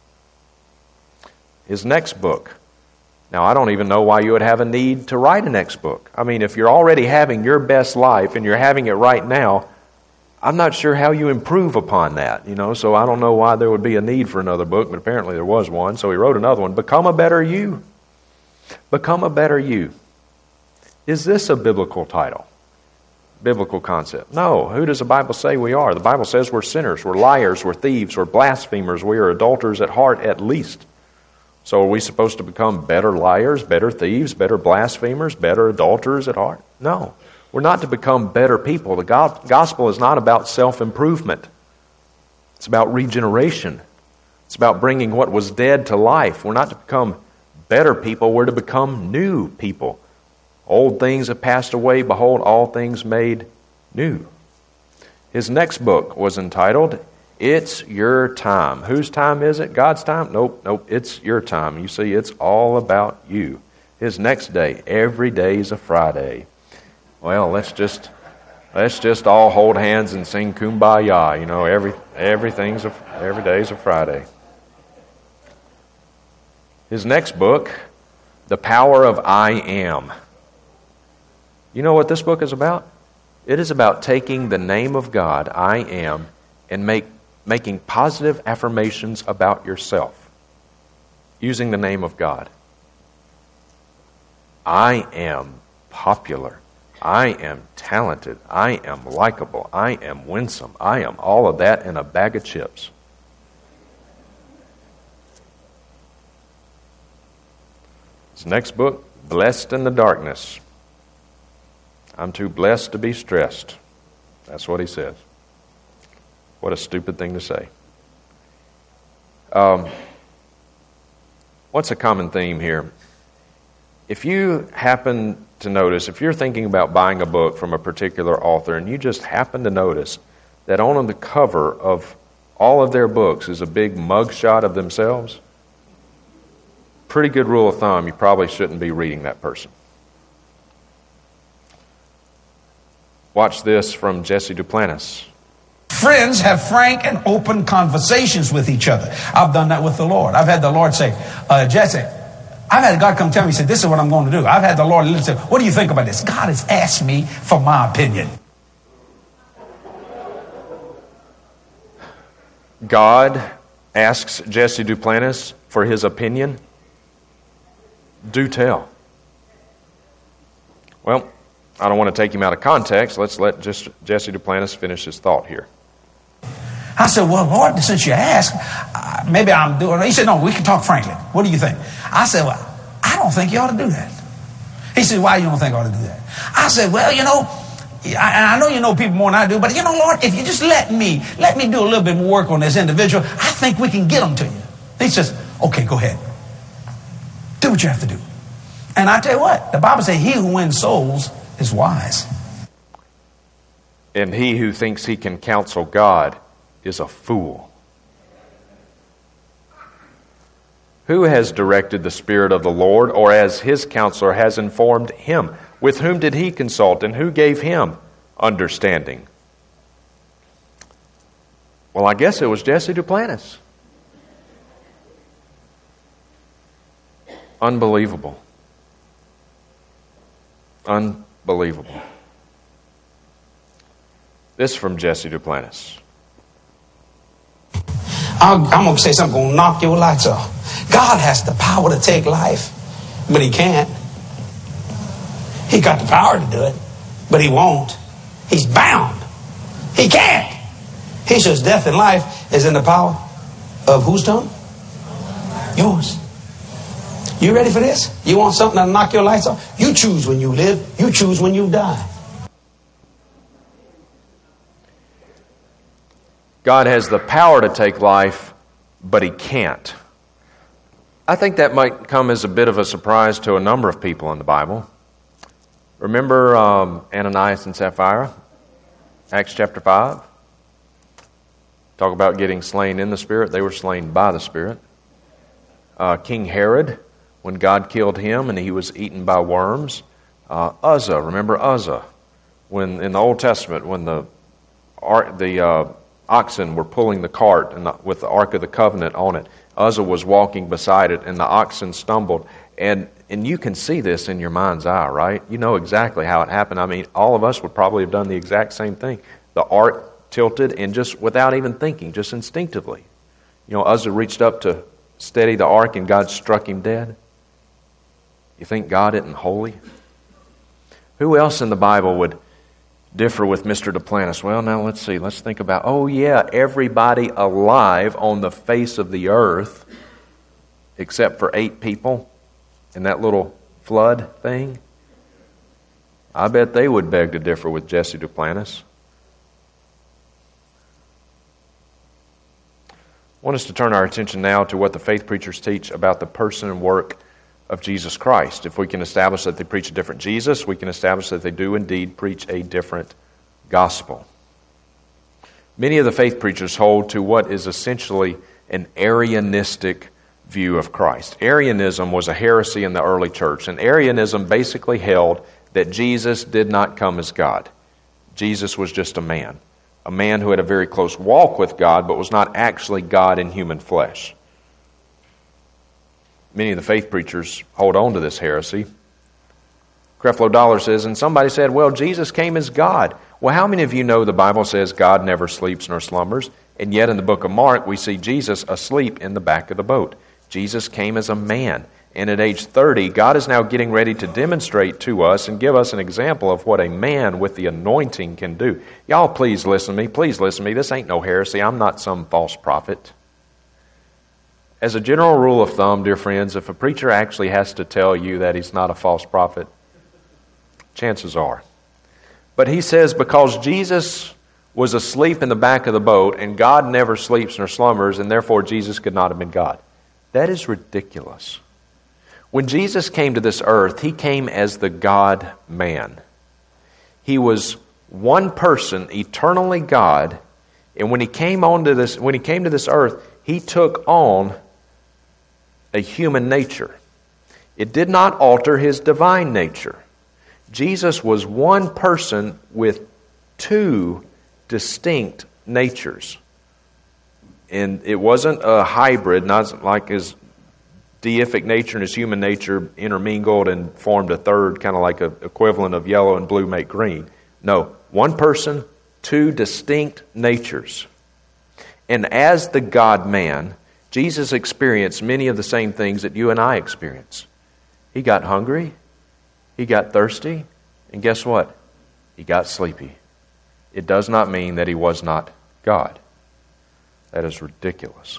His next book. Now, I don't even know why you would have a need to write a next book. I mean, if you're already having your best life and you're having it right now, I'm not sure how you improve upon that, you know, so I don't know why there would be a need for another book, but apparently there was one, so he wrote another one. Become a Better You. Become a Better You. Is this a biblical title? Biblical concept? No. Who does the Bible say we are? The Bible says we're sinners, we're liars, we're thieves, we're blasphemers, we are adulterers at heart at least. So are we supposed to become better liars, better thieves, better blasphemers, better adulterers at heart? No. We're not to become better people. The gospel is not about self-improvement. It's about regeneration. It's about bringing what was dead to life. We're not to become better people. We're to become new people. Old things have passed away. Behold, all things made new. His next book was entitled, It's Your Time. Whose time is it? God's time? Nope, nope. It's your time. You see, it's all about you. His next day, every day's a Friday. Well, let's just let's just all hold hands and sing Kumbaya. You know, every everything's a, every day's a Friday. His next book, The Power of I Am. You know what this book is about? It is about taking the name of God, I am, and make making positive affirmations about yourself using the name of God. I am popular. I am talented. I am likable. I am winsome. I am all of that in a bag of chips. His next book, Blessed in the Darkness. I'm too blessed to be stressed. That's what he says. What a stupid thing to say. Um, what's a common theme here? If you happen to notice, if you're thinking about buying a book from a particular author and you just happen to notice that on the cover of all of their books is a big mugshot of themselves, pretty good rule of thumb, you probably shouldn't be reading that person. Watch this from Jesse Duplantis. Friends have frank and open conversations with each other. I've done that with the Lord. I've had the Lord say, uh, Jesse, I've had God come tell me, he said, this is what I'm going to do. I've had the Lord say, what do you think about this? God has asked me for my opinion. God asks Jesse Duplantis for his opinion. Do tell. Well, I don't want to take him out of context. Let's let just Jesse Duplantis finish his thought here. I said, well, Lord, since you asked, uh, maybe I'm doing it. He said, no, we can talk frankly. What do you think? I said, well, I don't think you ought to do that. He said, why you don't think I ought to do that? I said, well, you know, I, I know you know people more than I do, but you know, Lord, if you just let me, let me do a little bit more work on this individual, I think we can get them to you. He says, okay, go ahead. Do what you have to do. And I tell you what, the Bible says he who wins souls is wise. And he who thinks he can counsel God is a fool. Who has directed the Spirit of the Lord, or as his counselor has informed him? With whom did he consult, and who gave him understanding? Well, I guess it was Jesse Duplantis. Unbelievable. Unbelievable. This from Jesse Duplantis. I'm, I'm going to say something going to knock your lights off. God has the power to take life, but he can't. He got the power to do it, but he won't. He's bound. He can't. He says death and life is in the power of whose tongue? Yours. You ready for this? You want something that'll knock your lights off? You choose when you live. You choose when you die. God has the power to take life, but he can't. I think that might come as a bit of a surprise to a number of people in the Bible. Remember um, Ananias and Sapphira? Acts chapter five? Talk about getting slain in the Spirit. They were slain by the Spirit. Uh, King Herod, when God killed him and he was eaten by worms. Uh, Uzzah, remember Uzzah? When in the Old Testament, when the the uh, oxen were pulling the cart and the, with the Ark of the Covenant on it, Uzzah was walking beside it, and the oxen stumbled. And and you can see this in your mind's eye, right? You know exactly how it happened. I mean, all of us would probably have done the exact same thing. The ark tilted, and just without even thinking, just instinctively. You know, Uzzah reached up to steady the ark, and God struck him dead. You think God isn't holy? Who else in the Bible would differ with Mister Duplantis? Well, now let's see. Let's think about, oh yeah, everybody alive on the face of the earth, except for eight people in that little flood thing. I bet they would beg to differ with Jesse Duplantis. I want us to turn our attention now to what the faith preachers teach about the person and work of Jesus Christ. If we can establish that they preach a different Jesus, we can establish that they do indeed preach a different gospel. Many of the faith preachers hold to what is essentially an Arianistic view of Christ. Arianism was a heresy in the early church, and Arianism basically held that Jesus did not come as God. Jesus was just a man. A man who had a very close walk with God, but was not actually God in human flesh. Many of the faith preachers hold on to this heresy. Creflo Dollar says, and somebody said, well, Jesus came as God. Well, how many of you know the Bible says God never sleeps nor slumbers? And yet in the book of Mark, we see Jesus asleep in the back of the boat. Jesus came as a man. And at age thirty, God is now getting ready to demonstrate to us and give us an example of what a man with the anointing can do. Y'all, please listen to me. Please listen to me. This ain't no heresy. I'm not some false prophet. As a general rule of thumb, dear friends, if a preacher actually has to tell you that he's not a false prophet, chances are. But he says because Jesus was asleep in the back of the boat and God never sleeps nor slumbers, and therefore Jesus could not have been God. That is ridiculous. When Jesus came to this earth, he came as the God-man. He was one person, eternally God, and when he came onto this, when he came to this earth, he took on a human nature. It did not alter his divine nature. Jesus was one person with two distinct natures. And it wasn't a hybrid, not like his deific nature and his human nature intermingled and formed a third, kind of like an equivalent of yellow and blue make green. No, one person, two distinct natures. And as the God-man, Jesus experienced many of the same things that you and I experience. He got hungry, he got thirsty, and guess what? He got sleepy. It does not mean that he was not God. That is ridiculous.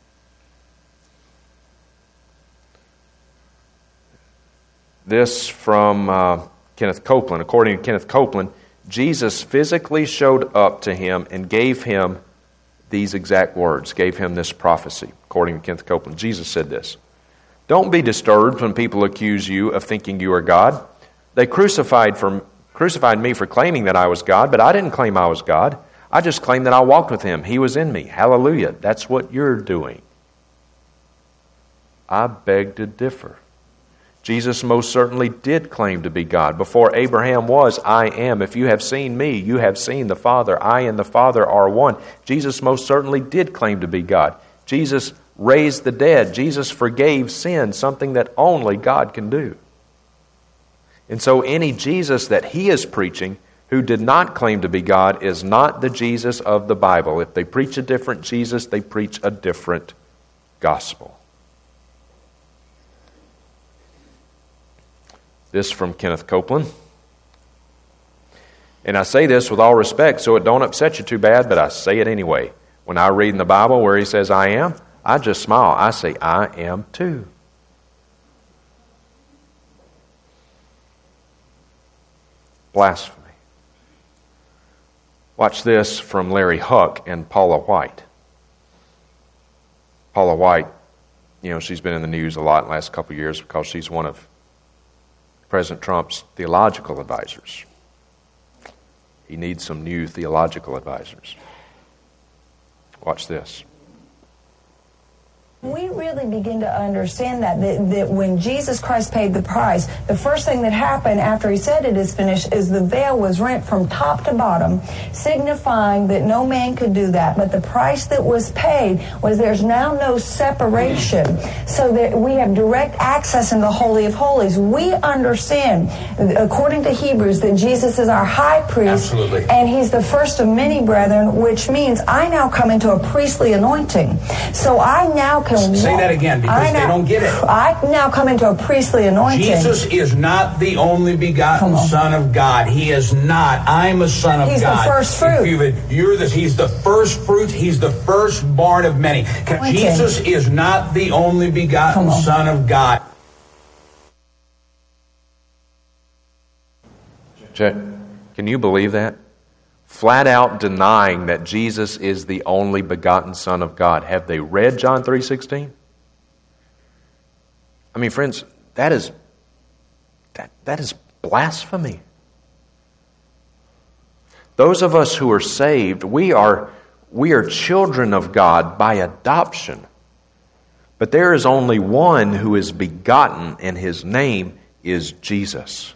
This from uh, Kenneth Copeland. According to Kenneth Copeland, Jesus physically showed up to him and gave him these exact words, gave him this prophecy. According to Kenneth Copeland, Jesus said this: "Don't be disturbed when people accuse you of thinking you are God. They crucified for crucified me for claiming that I was God, but I didn't claim I was God. I just claimed that I walked with Him. He was in me. Hallelujah. That's what you're doing." I beg to differ. Jesus most certainly did claim to be God. Before Abraham was, I am. If you have seen me, you have seen the Father. I and the Father are one. Jesus most certainly did claim to be God. Jesus raised the dead. Jesus forgave sin, something that only God can do. And so any Jesus that he is preaching who did not claim to be God is not the Jesus of the Bible. If they preach a different Jesus, they preach a different gospel. This from Kenneth Copeland. And I say this with all respect so it don't upset you too bad, but I say it anyway. When I read in the Bible where he says I am, I just smile. I say I am too. Blasphemy. Watch this from Larry Huck and Paula White. Paula White, you know, she's been in the news a lot in the last couple of years because she's one of President Trump's theological advisors. He needs some new theological advisors. Watch this. We really begin to understand that, that, that when Jesus Christ paid the price, the first thing that happened after he said it is finished is the veil was rent from top to bottom, signifying that no man could do that. But the price that was paid was there's now no separation, so that we have direct access into the Holy of Holies. We understand, according to Hebrews, that Jesus is our high priest. Absolutely. And he's the first of many brethren, which means I now come into a priestly anointing. So I now can Say that again, because now, they don't get it. I now come into a priestly anointing. Jesus is not the only begotten Son of God. He is not. I'm a son of he's God. He's the first fruit. You, you're the, he's the first fruit. He's the firstborn of many. Jesus is not the only begotten Son of God. Check. Can you believe that? Flat out denying that Jesus is the only begotten Son of God. Have they read John three sixteen? I mean, friends, that is that, that is blasphemy. Those of us who are saved, we are we are children of God by adoption. But there is only one who is begotten, and his name is Jesus.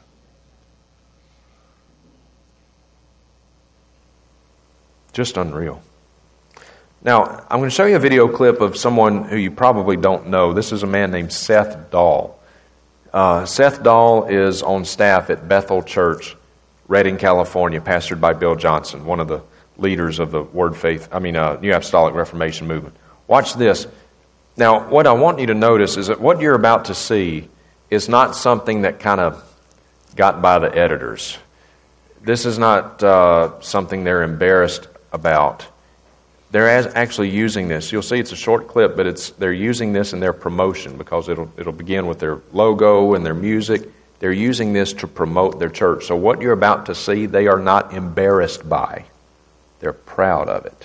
Just unreal. Now, I'm going to show you a video clip of someone who you probably don't know. This is a man named Seth Dahl. Uh, Seth Dahl is on staff at Bethel Church, Redding, California, pastored by Bill Johnson, one of the leaders of the Word Faith, I mean, uh, New Apostolic Reformation movement. Watch this. Now, what I want you to notice is that what you're about to see is not something that kind of got by the editors. This is not uh, something they're embarrassed about. They're as actually using this. You'll see it's a short clip, but it's they're using this in their promotion because it'll it'll begin with their logo and their music. They're using this to promote their church. So what you're about to see, they are not embarrassed by. They're proud of it.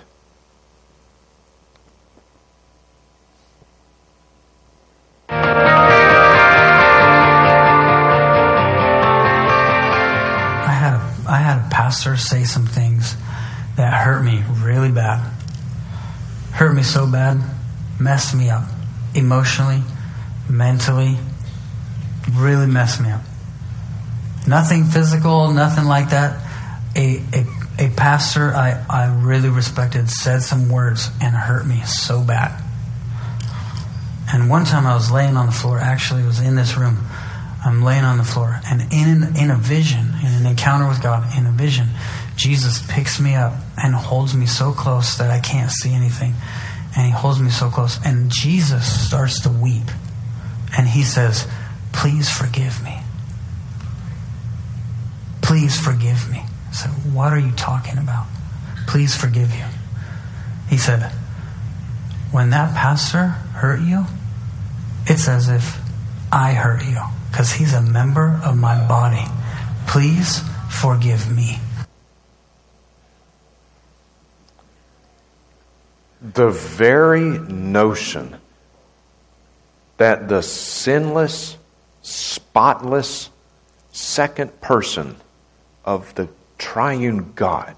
I had a, I had a pastor say some things that hurt me really bad. Hurt me so bad, messed me up. Emotionally, mentally, really messed me up. Nothing physical, nothing like that. A, a, a pastor I, I really respected said some words and hurt me so bad. And one time I was laying on the floor, actually it was in this room. I'm laying on the floor, and in, in a vision, in an encounter with God, in a vision, Jesus picks me up and holds me so close that I can't see anything. And he holds me so close. And Jesus starts to weep. And he says, please forgive me. Please forgive me. I said, what are you talking about? Please forgive you. He said, when that pastor hurt you, it's as if I hurt you. Because he's a member of my body. Please forgive me. The very notion that the sinless, spotless second person of the triune God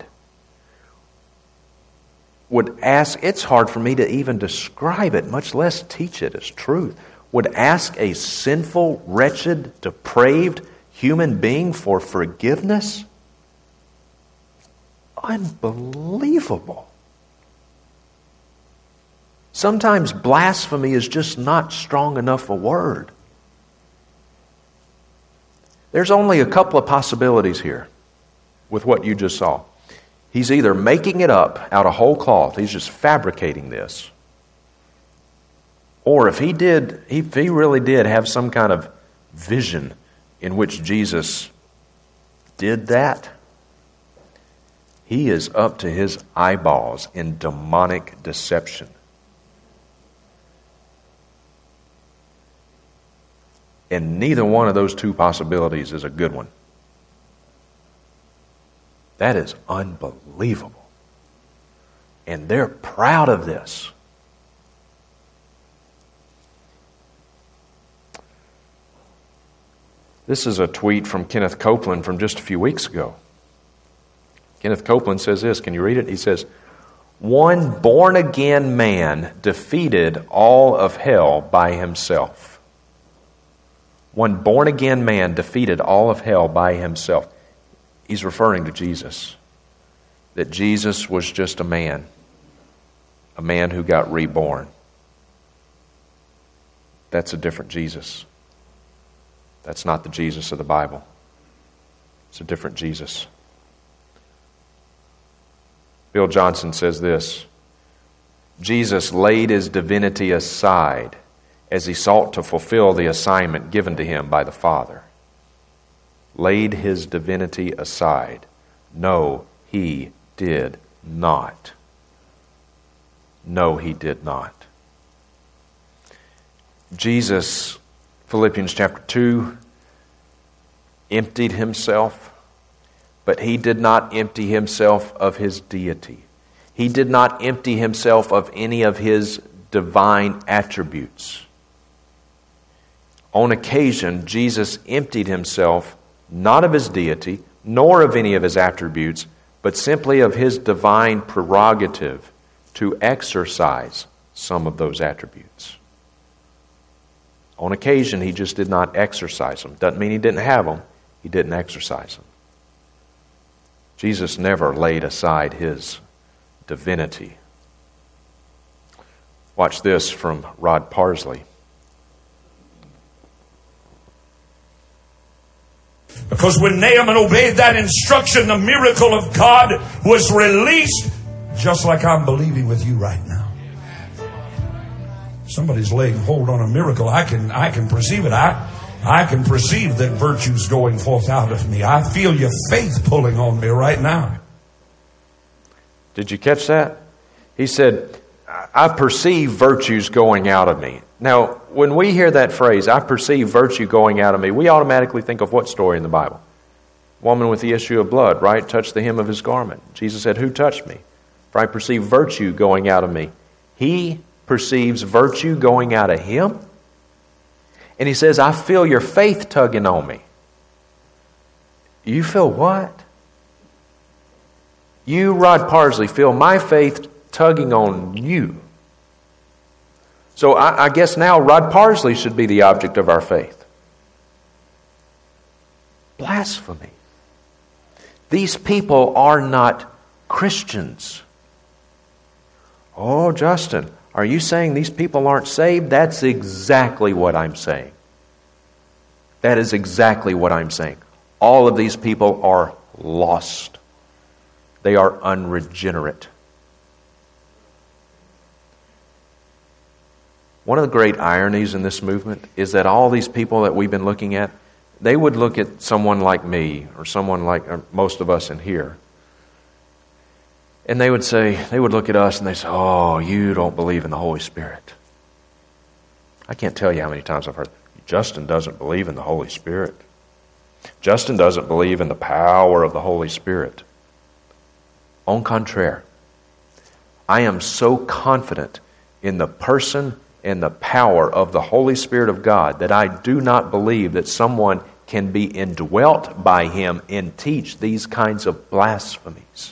would ask, it's hard for me to even describe it, much less teach it as truth, would ask a sinful, wretched, depraved human being for forgiveness? Unbelievable. Sometimes blasphemy is just not strong enough a word. There's only a couple of possibilities here with what you just saw. He's either making it up out of whole cloth, he's just fabricating this. Or if he did, if he really did have some kind of vision in which Jesus did that, he is up to his eyeballs in demonic deception. And neither one of those two possibilities is a good one. That is unbelievable. And they're proud of this. This is a tweet from Kenneth Copeland from just a few weeks ago. Kenneth Copeland says this. Can you read it? He says, one born-again man defeated all of hell by himself. One born-again man defeated all of hell by himself. He's referring to Jesus. That Jesus was just a man. A man who got reborn. That's a different Jesus. That's not the Jesus of the Bible. It's a different Jesus. Bill Johnson says this, Jesus laid his divinity aside as he sought to fulfill the assignment given to him by the Father. Laid his divinity aside. No, he did not. No, he did not. Jesus, Philippians chapter two, emptied himself, but he did not empty himself of his deity. He did not empty himself of any of his divine attributes. On occasion, Jesus emptied himself not of his deity, nor of any of his attributes, but simply of his divine prerogative to exercise some of those attributes. On occasion, he just did not exercise them. Doesn't mean he didn't have them. He didn't exercise them. Jesus never laid aside his divinity. Watch this from Rod Parsley. Because when Naaman obeyed that instruction, the miracle of God was released, just like I'm believing with you right now. Somebody's laying hold on a miracle. I can I can perceive it. I I can perceive that virtue's going forth out of me. I feel your faith pulling on me right now. Did you catch that? He said, I perceive virtues going out of me. Now, when we hear that phrase, I perceive virtue going out of me, we automatically think of what story in the Bible? Woman with the issue of blood, right? Touched the hem of his garment. Jesus said, who touched me? For I perceive virtue going out of me. He perceives virtue going out of him. And he says, I feel your faith tugging on me. You feel what? You, Rod Parsley, feel my faith tugging on you. So I, I guess now Rod Parsley should be the object of our faith. Blasphemy. These people are not Christians. Oh, Justin, are you saying these people aren't saved? That's exactly what I'm saying. That is exactly what I'm saying. All of these people are lost. They are unregenerate. One of the great ironies in this movement is that all these people that we've been looking at, they would look at someone like me or someone like or most of us in here, and they would say, they would look at us and they say, oh, you don't believe in the Holy Spirit. I can't tell you how many times I've heard, Justin doesn't believe in the Holy Spirit. Justin doesn't believe in the power of the Holy Spirit. En contraire, I am so confident in the person and the power of the Holy Spirit of God that I do not believe that someone can be indwelt by Him and teach these kinds of blasphemies.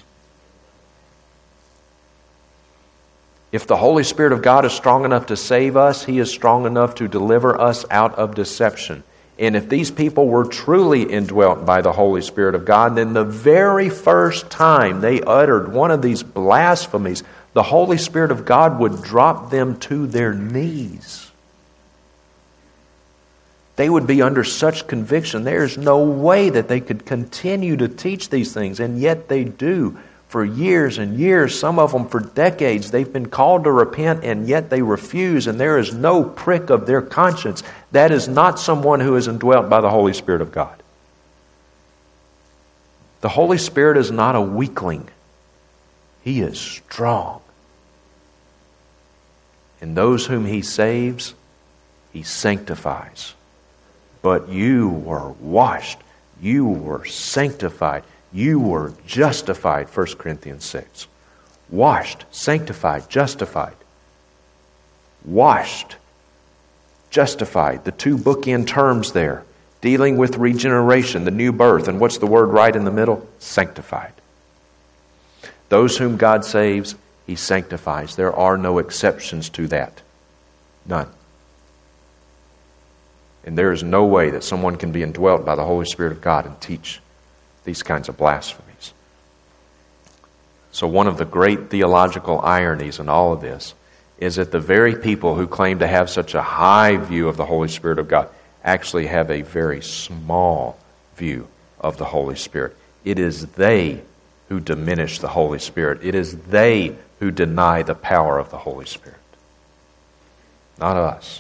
If the Holy Spirit of God is strong enough to save us, He is strong enough to deliver us out of deception. And if these people were truly indwelt by the Holy Spirit of God, then the very first time they uttered one of these blasphemies, the Holy Spirit of God would drop them to their knees. They would be under such conviction. There is no way that they could continue to teach these things, and yet they do. For years and years, some of them for decades, they've been called to repent, and yet they refuse, and there is no prick of their conscience. That is not someone who is indwelt by the Holy Spirit of God. The Holy Spirit is not a weakling. He is strong. And those whom He saves, He sanctifies. But you were washed. You were sanctified. You were justified, First Corinthians six. Washed, sanctified, justified. Washed, justified. The two bookend terms there, dealing with regeneration, the new birth. And what's the word right in the middle? Sanctified. Those whom God saves, He sanctifies. There are no exceptions to that. None. And there is no way that someone can be indwelt by the Holy Spirit of God and teach these kinds of blasphemies. So one of the great theological ironies in all of this is that the very people who claim to have such a high view of the Holy Spirit of God actually have a very small view of the Holy Spirit. It is they who diminish the Holy Spirit. It is they who deny the power of the Holy Spirit. Not us.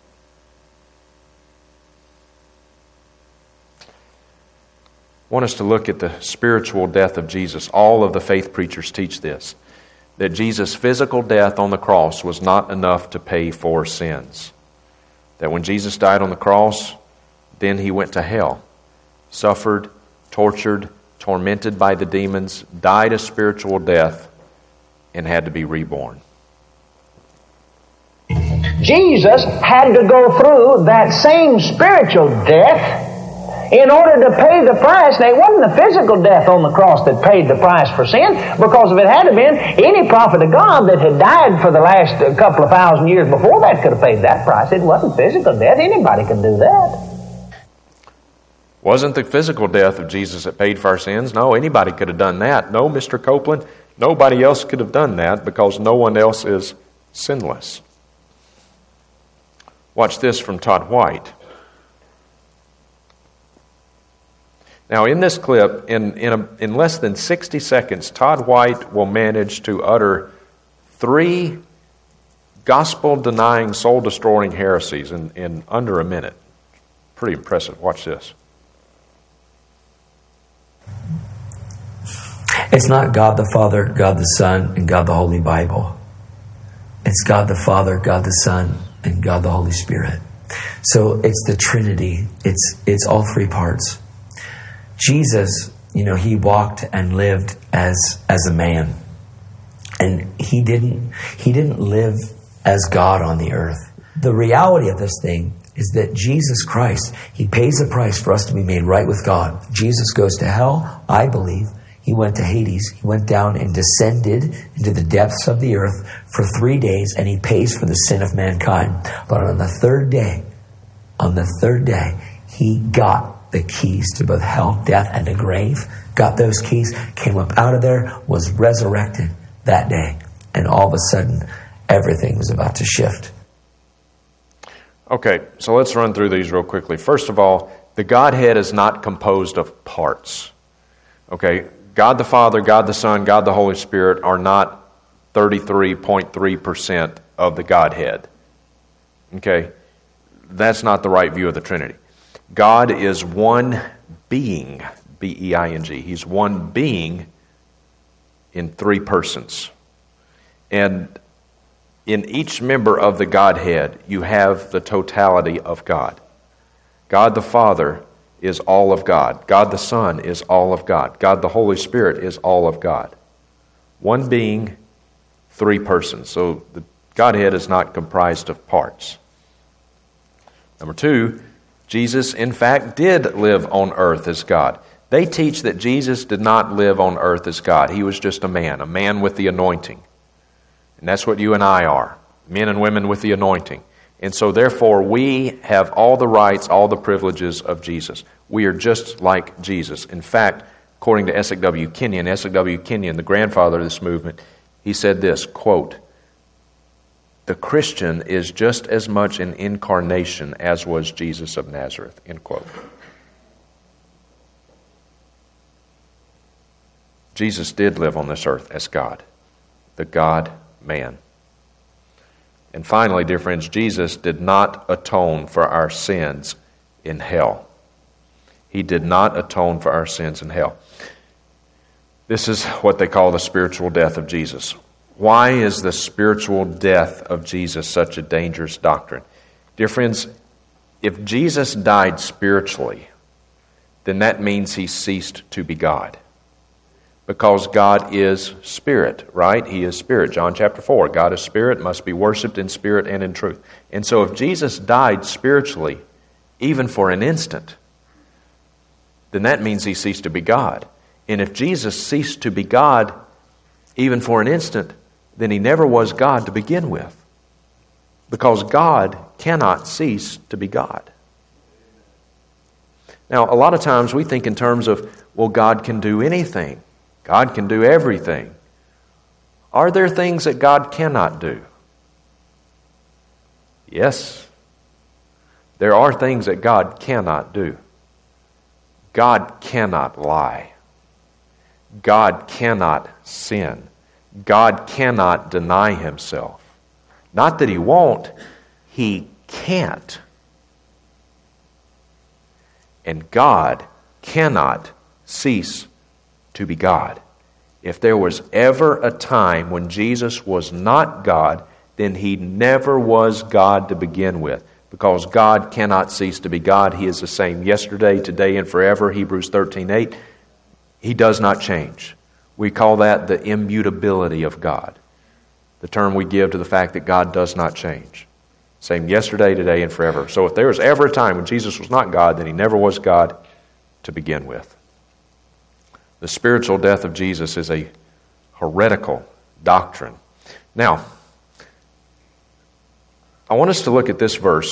I want us to look at the spiritual death of Jesus. All of the faith preachers teach this, that Jesus' physical death on the cross was not enough to pay for sins. That when Jesus died on the cross, then He went to hell, suffered, tortured, tormented by the demons, died a spiritual death, and had to be reborn. Jesus had to go through that same spiritual death in order to pay the price. Now, it wasn't the physical death on the cross that paid the price for sin, because if it had been, any prophet of God that had died for the last couple of thousand years before that could have paid that price. It wasn't physical death. Anybody could do that. Wasn't the physical death of Jesus that paid for our sins? No, anybody could have done that. No, Mister Copeland, nobody else could have done that because no one else is sinless. Watch this from Todd White. Now, in this clip, in in, a, in less than sixty seconds, Todd White will manage to utter three gospel-denying, soul-destroying heresies in, in under a minute. Pretty impressive. Watch this. It's not God the Father, God the Son, and God the Holy Bible. It's God the Father, God the Son, and God the Holy Spirit. So it's the Trinity. It's it's all three parts. Jesus, you know, He walked and lived as as a man. And he didn't he didn't live as God on the earth. The reality of this thing is that Jesus Christ, He pays the price for us to be made right with God. Jesus goes to hell, I believe. He went to Hades. He went down and descended into the depths of the earth for three days, and He pays for the sin of mankind. But on the third day, on the third day, He got the keys to both hell, death, and the grave, got those keys, came up out of there, was resurrected that day. And all of a sudden, everything was about to shift. Okay, so let's run through these real quickly. First of all, the Godhead is not composed of parts. Okay, God the Father, God the Son, God the Holy Spirit are not thirty-three point three percent of the Godhead. Okay, that's not the right view of the Trinity. God is one being, B E I N G. He's one being in three persons. And in each member of the Godhead, you have the totality of God. God the Father is all of God. God the Son is all of God. God the Holy Spirit is all of God. One being, three persons. So the Godhead is not comprised of parts. Number two, Jesus, in fact, did live on earth as God. They teach that Jesus did not live on earth as God. He was just a man, a man with the anointing. And that's what you and I are, men and women with the anointing. And so therefore we have all the rights, all the privileges of Jesus. We are just like Jesus. In fact, according to Esek W. Kenyon, Esek W. Kenyon, the grandfather of this movement, he said this, quote, "The Christian is just as much an incarnation as was Jesus of Nazareth," end quote. Jesus did live on this earth as God, the God-man. And finally, dear friends, Jesus did not atone for our sins in hell. He did not atone for our sins in hell. This is what they call the spiritual death of Jesus. Why is the spiritual death of Jesus such a dangerous doctrine? Dear friends, if Jesus died spiritually, then that means he ceased to be God. Because God is spirit, right? He is spirit. John chapter four, God is spirit, must be worshipped in spirit and in truth. And so if Jesus died spiritually, even for an instant, then that means he ceased to be God. And if Jesus ceased to be God, even for an instant, then he never was God to begin with. Because God cannot cease to be God. Now, a lot of times we think in terms of, well, God can do anything. God can do everything. Are there things that God cannot do? Yes. There are things that God cannot do. God cannot lie. God cannot sin. God cannot deny himself. Not that he won't, he can't. And God cannot cease to be God. If there was ever a time when Jesus was not God, then he never was God to begin with. Because God cannot cease to be God. He is the same yesterday, today, and forever. Hebrews thirteen eight. He does not change. We call that the immutability of God. The term we give to the fact that God does not change. Same yesterday, today, and forever. So if there was ever a time when Jesus was not God, then he never was God to begin with. The spiritual death of Jesus is a heretical doctrine. Now, I want us to look at this verse.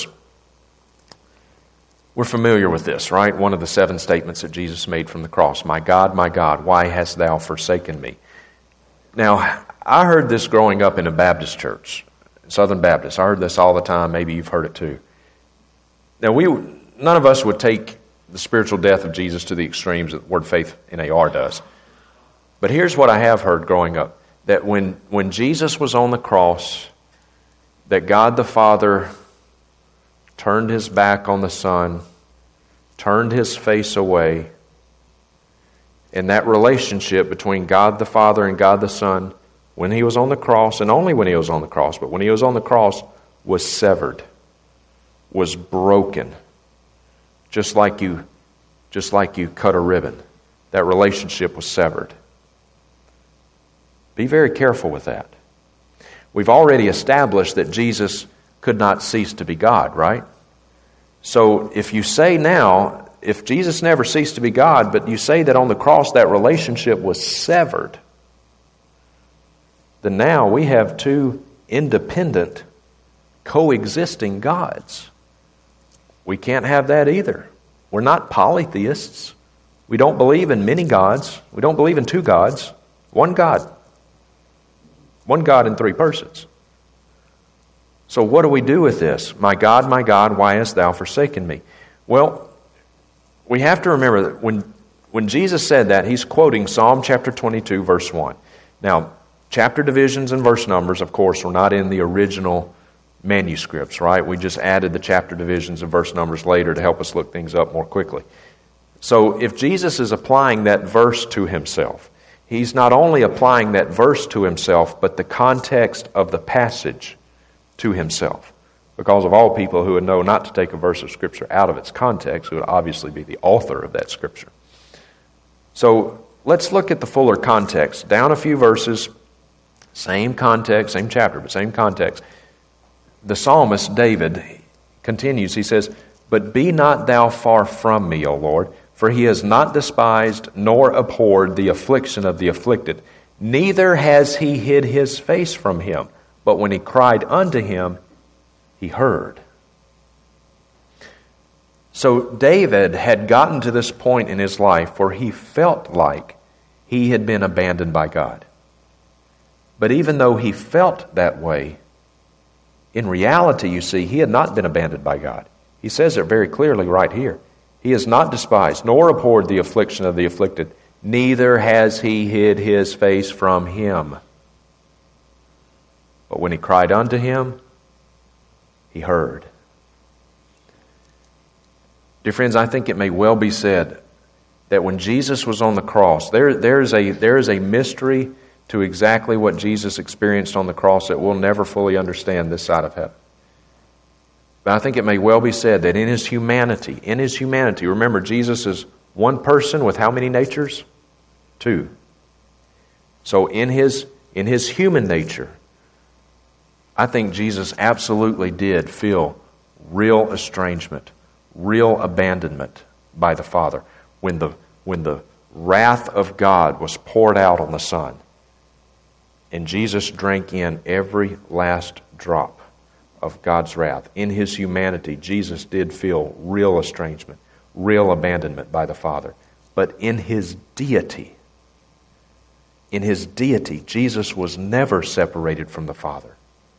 We're familiar with this, right? One of the seven statements that Jesus made from the cross. My God, my God, why hast thou forsaken me? Now, I heard this growing up in a Baptist church, Southern Baptist. I heard this all the time. Maybe you've heard it too. Now, we none of us would take the spiritual death of Jesus to the extremes that Word Faith N A R does. But here's what I have heard growing up. That when, when Jesus was on the cross, that God the Father turned his back on the Son, turned his face away, and that relationship between God the Father and God the Son, when he was on the cross, and only when he was on the cross, but when he was on the cross, was severed, was broken. Just like you, just like you cut a ribbon. That relationship was severed. Be very careful with that. We've already established that Jesus could not cease to be God, right? So if you say now, if Jesus never ceased to be God, but you say that on the cross that relationship was severed, then now we have two independent, coexisting gods. We can't have that either. We're not polytheists. We don't believe in many gods. We don't believe in two gods. One God. One God in three persons. So what do we do with this? My God, my God, why hast thou forsaken me? Well, we have to remember that when, when Jesus said that, he's quoting Psalm chapter twenty-two, verse one. Now, chapter divisions and verse numbers, of course, were not in the original manuscripts, right? We just added the chapter divisions and verse numbers later to help us look things up more quickly. So if Jesus is applying that verse to himself, he's not only applying that verse to himself, but the context of the passage to himself. Because of all people who would know not to take a verse of Scripture out of its context, who would obviously be the author of that Scripture. So let's look at the fuller context. Down a few verses, same context, same chapter, but same context. The psalmist David continues, he says, "But be not thou far from me, O Lord, for he has not despised nor abhorred the affliction of the afflicted, neither has he hid his face from him. But when he cried unto him, he heard." So David had gotten to this point in his life where he felt like he had been abandoned by God. But even though he felt that way, in reality, you see, he had not been abandoned by God. He says it very clearly right here. He has not despised nor abhorred the affliction of the afflicted, neither has he hid his face from him. But when he cried unto him, he heard. Dear friends, I think it may well be said that when Jesus was on the cross, there, there, is a, there is a mystery to exactly what Jesus experienced on the cross that we'll never fully understand this side of heaven. But I think it may well be said that in his humanity, in his humanity, remember Jesus is one person with how many natures? Two. So in his, in his human nature, I think Jesus absolutely did feel real estrangement, real abandonment by the Father when the, when the wrath of God was poured out on the Son. And Jesus drank in every last drop of God's wrath. In his humanity, Jesus did feel real estrangement, real abandonment by the Father. But in his deity, in his deity, Jesus was never separated from the Father.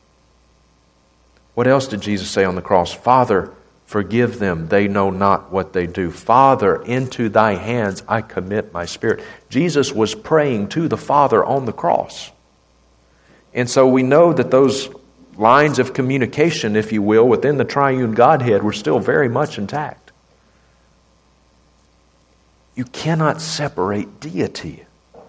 What else did Jesus say on the cross? "Father, forgive them, they know not what they do. Father, into thy hands I commit my spirit." Jesus was praying to the Father on the cross. And so we know that those lines of communication, if you will, within the triune Godhead were still very much intact. You cannot separate deity.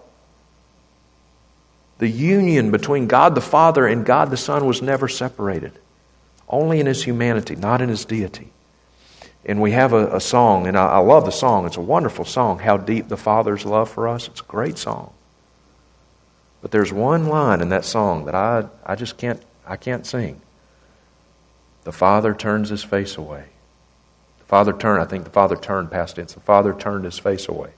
The union between God the Father and God the Son was never separated. Only in his humanity, not in his deity. And we have a, a song, and I, I love the song. It's a wonderful song, "How Deep the Father's Love for Us." It's a great song. But there's one line in that song that I, I just can't, I can't sing. The Father turns his face away. The Father turned, I think the Father turned past tense. The Father turned his face away.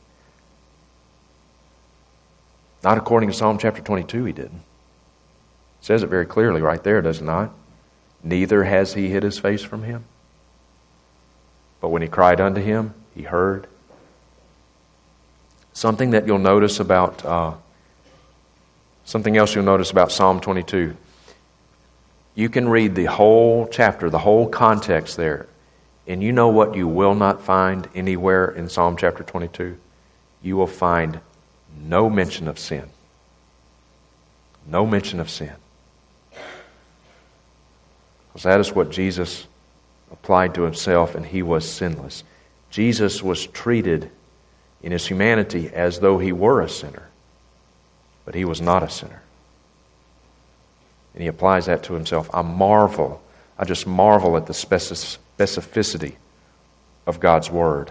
Not according to Psalm chapter twenty-two, he didn't. It says it very clearly right there, does it not? Neither has he hid his face from him. But when he cried unto him, he heard. Something that you'll notice about, uh, something else you'll notice about Psalm twenty-two. You can read the whole chapter, the whole context there, and you know what you will not find anywhere in Psalm chapter twenty-two? You will find no mention of sin. No mention of sin. Because that is what Jesus applied to himself, and he was sinless. Jesus was treated in his humanity as though he were a sinner, but he was not a sinner. And he applies that to himself. I marvel, I just marvel at the specificity of God's Word.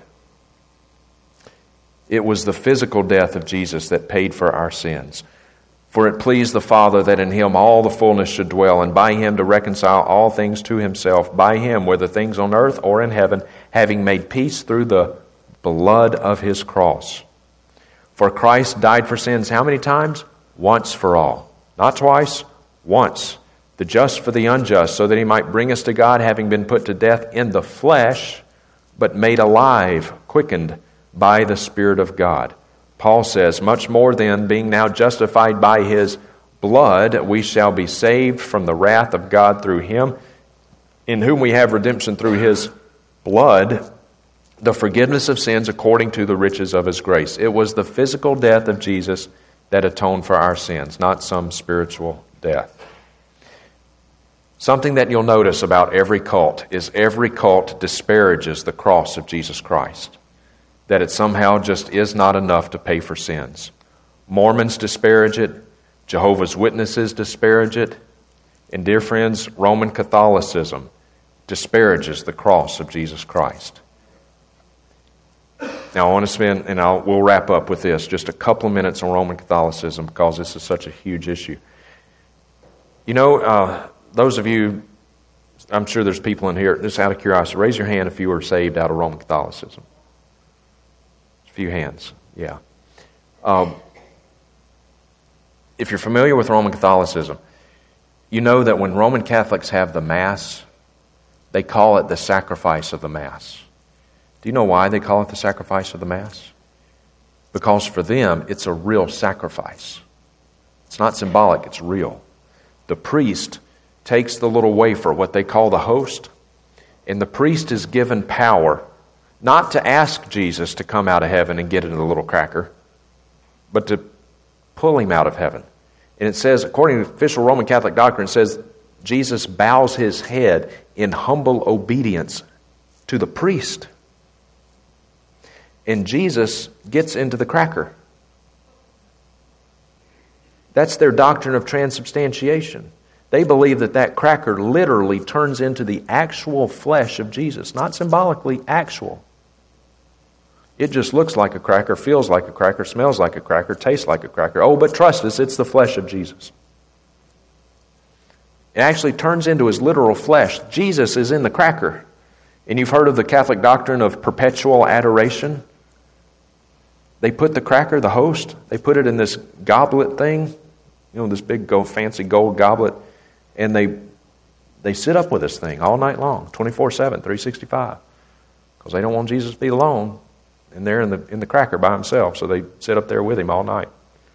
It was the physical death of Jesus that paid for our sins. For it pleased the Father that in him all the fullness should dwell, and by him to reconcile all things to himself, by him, whether things on earth or in heaven, having made peace through the blood of his cross. For Christ died for sins how many times? Once for all. Not twice, once. The just for the unjust, so that he might bring us to God, having been put to death in the flesh, but made alive, quickened by the Spirit of God. Paul says, much more then, being now justified by His blood, we shall be saved from the wrath of God through Him, in whom we have redemption through His blood, the forgiveness of sins according to the riches of His grace. It was the physical death of Jesus that atoned for our sins, not some spiritual death. Something that you'll notice about every cult is every cult disparages the cross of Jesus Christ, that it somehow just is not enough to pay for sins. Mormons disparage it, Jehovah's Witnesses disparage it, and dear friends, Roman Catholicism disparages the cross of Jesus Christ. Now I want to spend, and I'll, we'll wrap up with this, just a couple of minutes on Roman Catholicism because this is such a huge issue. You know, uh, those of you, I'm sure there's people in here, just out of curiosity, raise your hand if you were saved out of Roman Catholicism. A few hands, yeah. Um, if you're familiar with Roman Catholicism, you know that when Roman Catholics have the Mass, they call it the sacrifice of the Mass. Do you know why they call it the sacrifice of the Mass? Because for them, it's a real sacrifice. It's not symbolic, it's real. The priest takes the little wafer, what they call the host, and the priest is given power not to ask Jesus to come out of heaven and get in the little cracker, but to pull him out of heaven. And it says, according to official Roman Catholic doctrine, it says Jesus bows his head in humble obedience to the priest. And Jesus gets into the cracker. That's their doctrine of transubstantiation. They believe that that cracker literally turns into the actual flesh of Jesus, not symbolically, actual. It just looks like a cracker, feels like a cracker, smells like a cracker, tastes like a cracker. Oh, but trust us, it's the flesh of Jesus. It actually turns into His literal flesh. Jesus is in the cracker. And you've heard of the Catholic doctrine of perpetual adoration. They put the cracker, the host, they put it in this goblet thing, you know, this big gold, fancy gold goblet, and they they sit up with this thing all night long, twenty-four seven, three sixty-five, because they don't want Jesus to be alone, and they're in the in the cracker by himself, so they sit up there with him all night.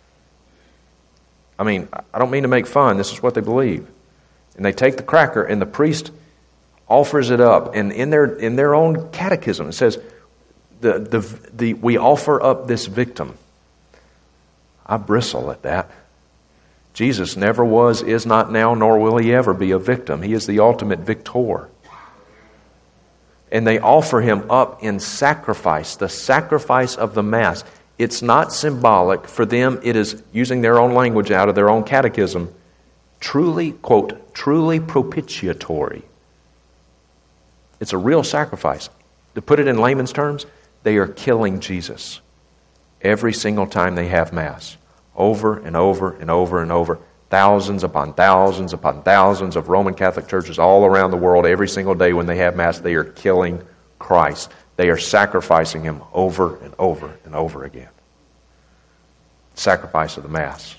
I mean, I don't mean to make fun, this is what they believe. And they take the cracker, and the priest offers it up, and in their in their own catechism, it says, The, the, the, we offer up this victim. I bristle at that. Jesus never was, is not now, nor will He ever be a victim. He is the ultimate victor. And they offer Him up in sacrifice, the sacrifice of the Mass. It's not symbolic. For them, it is, using their own language out of their own catechism, truly, quote, truly propitiatory. It's a real sacrifice. To put it in layman's terms, they are killing Jesus every single time they have Mass. Over and over and over and over. Thousands upon thousands upon thousands of Roman Catholic churches all around the world, every single day when they have Mass, they are killing Christ. They are sacrificing Him over and over and over again. Sacrifice of the Mass.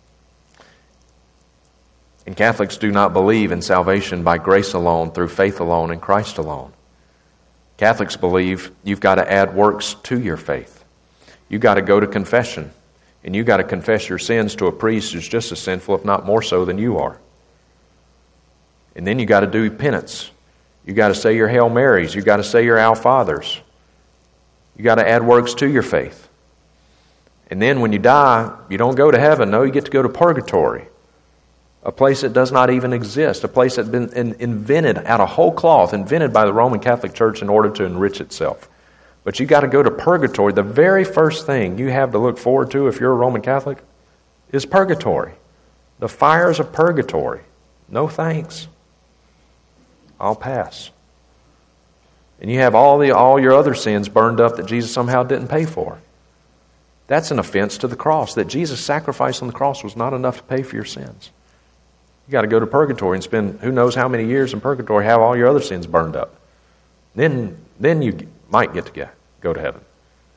And Catholics do not believe in salvation by grace alone, through faith alone, in Christ alone. Catholics believe you've got to add works to your faith. You've got to go to confession, and you've got to confess your sins to a priest who's just as sinful, if not more so, than you are. And then you've got to do penance. You've got to say your Hail Marys. You've got to say your Our Fathers. You've got to add works to your faith. And then when you die, you don't go to heaven. No, you get to go to purgatory. A place that does not even exist. A place that's been in, invented out of whole cloth, invented by the Roman Catholic Church in order to enrich itself. But you got to go to purgatory. The very first thing you have to look forward to if you're a Roman Catholic is purgatory. The fires of purgatory. No thanks. I'll pass. And you have all the all your other sins burned up that Jesus somehow didn't pay for. That's an offense to the cross. That Jesus' sacrifice on the cross was not enough to pay for your sins. You got to go to purgatory and spend who knows how many years in purgatory, have all your other sins burned up. Then, then you might get to get, go to heaven.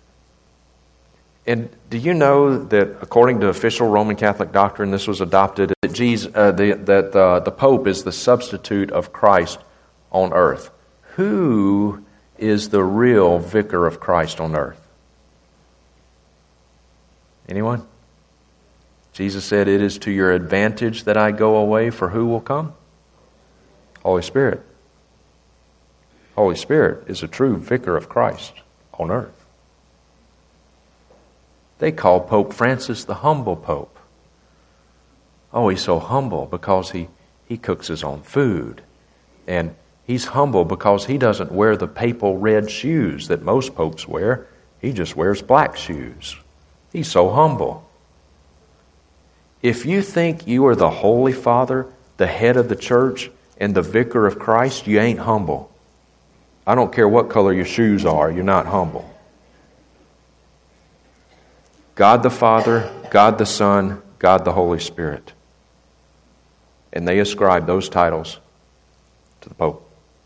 And do you know that according to official Roman Catholic doctrine, this was adopted, that Jesus, uh, the, that uh, the Pope is the substitute of Christ on earth? Who is the real vicar of Christ on earth? Anyone? Jesus said, it is to your advantage that I go away, for who will come? Holy Spirit. Holy Spirit is a true vicar of Christ on earth. They call Pope Francis the humble Pope. Oh, he's so humble because he, he cooks his own food. And he's humble because he doesn't wear the papal red shoes that most popes wear. He just wears black shoes. He's so humble. If you think you are the Holy Father, the head of the church, and the vicar of Christ, you ain't humble. I don't care what color your shoes are, you're not humble. God the Father, God the Son, God the Holy Spirit. And they ascribe those titles to the Pope.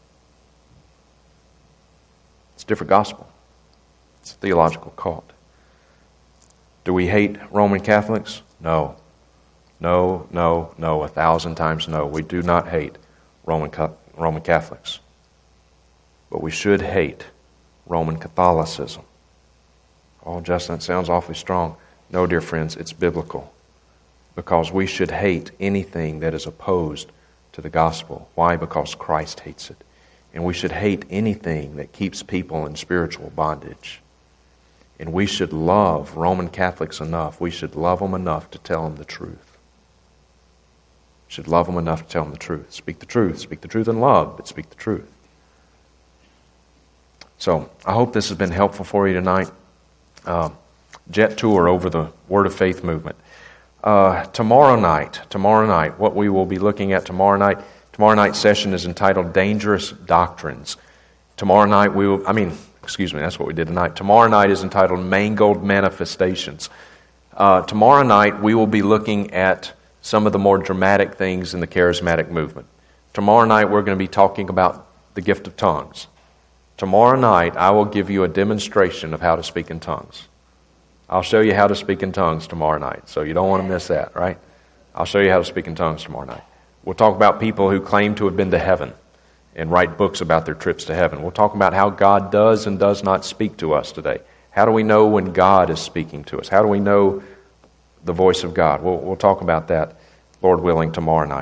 It's a different gospel. It's a theological cult. Do we hate Roman Catholics? No. No, no, no, a thousand times no. We do not hate Roman Roman Catholics. But we should hate Roman Catholicism. Oh, Justin, that sounds awfully strong. No, dear friends, it's biblical. Because we should hate anything that is opposed to the gospel. Why? Because Christ hates it. And we should hate anything that keeps people in spiritual bondage. And we should love Roman Catholics enough. We should love them enough to tell them the truth. We should love them enough to tell them the truth. Speak the truth. Speak the truth in love, but speak the truth. So, I hope this has been helpful for you tonight. Uh, jet tour over the Word of Faith movement. Uh, tomorrow night, tomorrow night, what we will be looking at tomorrow night, tomorrow night's session is entitled Dangerous Doctrines. Tomorrow night we will, I mean, excuse me, that's what we did tonight. Tomorrow night is entitled Mangled Manifestations. Uh, tomorrow night we will be looking at some of the more dramatic things in the charismatic movement. Tomorrow night we're going to be talking about the gift of tongues. Tomorrow night I will give you a demonstration of how to speak in tongues. I'll show you how to speak in tongues tomorrow night, so you don't want to miss that, right? I'll show you how to speak in tongues tomorrow night. We'll talk about people who claim to have been to heaven and write books about their trips to heaven. We'll talk about how God does and does not speak to us today. How do we know when God is speaking to us? How do we know the voice of God? We'll, we'll talk about that, Lord willing, tomorrow night.